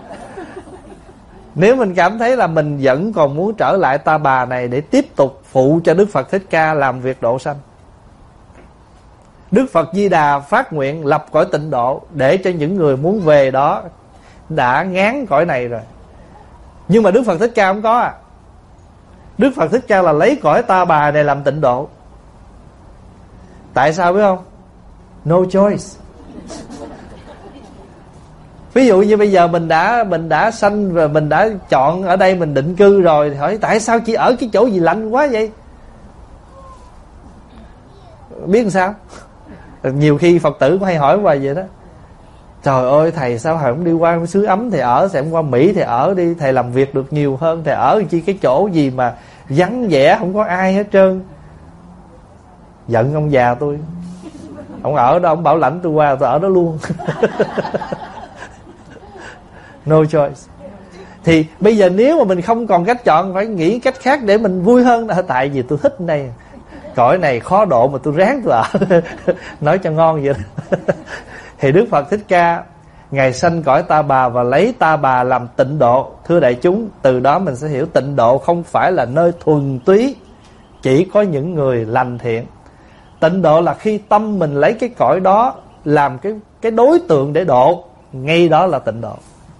S1: Nếu mình cảm thấy là mình vẫn còn muốn trở lại Ta Bà này để tiếp tục phụ cho Đức Phật Thích Ca làm việc độ sanh, Đức Phật Di Đà phát nguyện lập cõi tịnh độ để cho những người muốn về đó đã ngán cõi này rồi. Nhưng mà Đức Phật Thích Ca không có à. Đức Phật Thích Ca là lấy cõi Ta Bà này làm tịnh độ. Tại sao biết không? No choice. Ví dụ như bây giờ mình đã sanh và mình đã chọn ở đây mình định cư rồi, thì hỏi tại sao chỉ ở cái chỗ gì lạnh quá vậy? Biết làm sao? Nhiều khi Phật tử cũng hay hỏi hoài vậy đó. Trời ơi thầy sao thầy không đi qua xứ ấm thầy ở, thầy không qua Mỹ thầy ở đi, thầy làm việc được nhiều hơn, thầy ở chi cái chỗ gì mà vắng vẻ không có ai hết trơn. Giận ông già tôi, ông ở đó ông bảo lãnh tôi qua tôi ở đó luôn. No choice. Thì bây giờ nếu mà mình không còn cách chọn, phải nghĩ cách khác để mình vui hơn. Tại vì tôi thích này, cõi này khó độ mà tôi ráng tôi ở. Nói cho ngon vậy đó. Thì Đức Phật Thích Ca Ngài sanh cõi Ta Bà và lấy Ta Bà làm tịnh độ. Thưa đại chúng, từ đó mình sẽ hiểu tịnh độ không phải là nơi thuần túy chỉ có những người lành thiện. Tịnh độ là khi tâm mình lấy cái cõi đó làm cái đối tượng để độ, ngay đó là tịnh độ.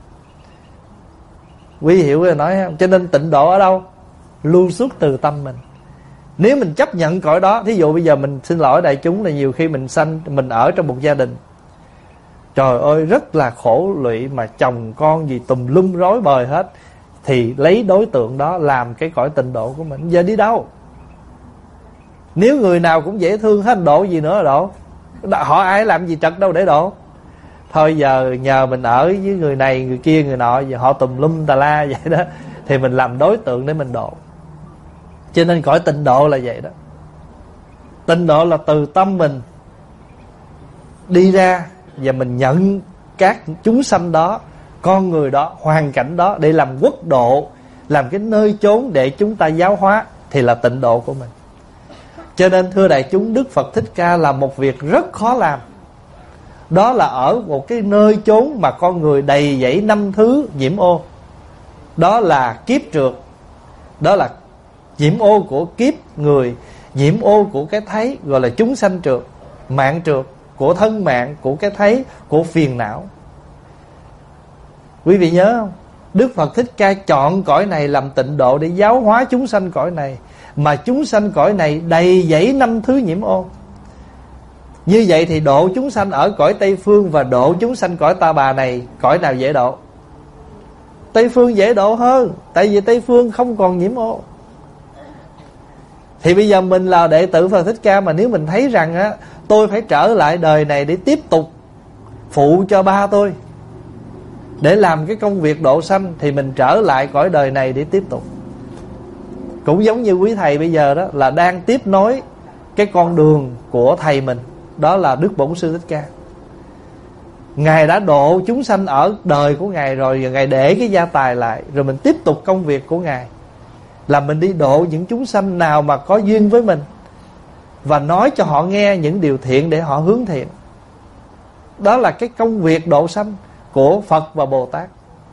S1: Quý hiểu rồi nói không? Cho nên tịnh độ ở đâu? Lưu xuất từ tâm mình. Nếu mình chấp nhận cõi đó, thí dụ bây giờ mình xin lỗi đại chúng là nhiều khi mình ở trong một gia đình, trời ơi rất là khổ lụy mà chồng con gì tùm lum rối bời hết, thì lấy đối tượng đó làm cái cõi tịnh độ của mình. Giờ đi đâu? Nếu người nào cũng dễ thương hết, độ gì nữa độ? Họ ai làm gì trật đâu để độ. Thôi giờ nhờ mình ở với người này người kia người nọ, giờ họ tùm lum tà la vậy đó, thì mình làm đối tượng để mình độ. Cho nên cõi tịnh độ là vậy đó. Tịnh độ là từ tâm mình đi ra và mình nhận các chúng sanh đó, con người đó, hoàn cảnh đó để làm quốc độ, làm cái nơi chốn để chúng ta giáo hóa, thì là tịnh độ của mình. Cho nên thưa đại chúng, Đức Phật Thích Ca làm một việc rất khó làm. Đó là ở một cái nơi chốn mà con người đầy dẫy năm thứ nhiễm ô. Đó là kiếp trượt, đó là nhiễm ô của kiếp người, nhiễm ô của cái thấy, gọi là chúng sanh trượt, mạng trượt, của thân mạng, của cái thấy, của phiền não. Quý vị nhớ không? Đức Phật Thích Ca chọn cõi này làm tịnh độ để giáo hóa chúng sanh cõi này, mà chúng sanh cõi này đầy dẫy năm thứ nhiễm ô. Như vậy thì độ chúng sanh ở cõi Tây Phương và độ chúng sanh cõi Ta Bà này, cõi nào dễ độ? Tây Phương dễ độ hơn, tại vì Tây Phương không còn nhiễm ô. Thì bây giờ mình là đệ tử Phật Thích Ca, mà nếu mình thấy rằng á, tôi phải trở lại đời này để tiếp tục phụ cho ba tôi, để làm cái công việc độ sanh, thì mình trở lại cõi đời này để tiếp tục. Cũng giống như quý thầy bây giờ đó, là đang tiếp nối cái con đường của thầy mình, đó là Đức Bổn Sư Thích Ca. Ngài đã độ chúng sanh ở đời của Ngài rồi, và Ngài để cái gia tài lại, rồi mình tiếp tục công việc của Ngài, là mình đi độ những chúng sanh nào mà có duyên với mình, và nói cho họ nghe những điều thiện để họ hướng thiện. Đó là cái công việc độ sanh của Phật và Bồ Tát.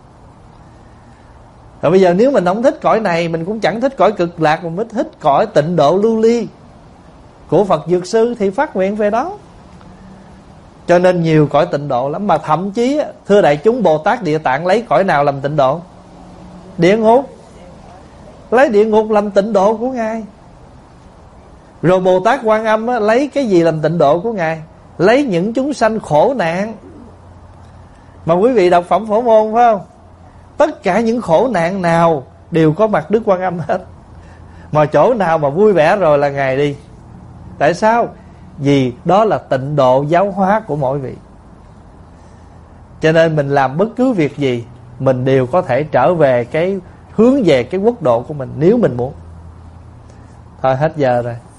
S1: Rồi bây giờ nếu mình không thích cõi này, mình cũng chẳng thích cõi cực lạc, mình mới thích cõi tịnh độ lưu ly của Phật Dược Sư, thì phát nguyện về đó. Cho nên nhiều cõi tịnh độ lắm. Mà thậm chí thưa đại chúng, Bồ Tát Địa Tạng lấy cõi nào làm tịnh độ? Địa ngục. Lấy địa ngục làm tịnh độ của Ngài. Rồi Bồ Tát Quan Âm lấy cái gì làm tịnh độ của Ngài? Lấy những chúng sanh khổ nạn. Mà quý vị đọc Phẩm Phổ Môn phải không? Tất cả những khổ nạn nào đều có mặt Đức Quan Âm hết. Mà chỗ nào mà vui vẻ rồi là Ngài đi. Tại sao? Vì đó là tịnh độ giáo hóa của mỗi vị. Cho nên mình làm bất cứ việc gì, mình đều có thể trở về cái hướng về cái quốc độ của mình, nếu mình muốn. Thôi hết giờ rồi.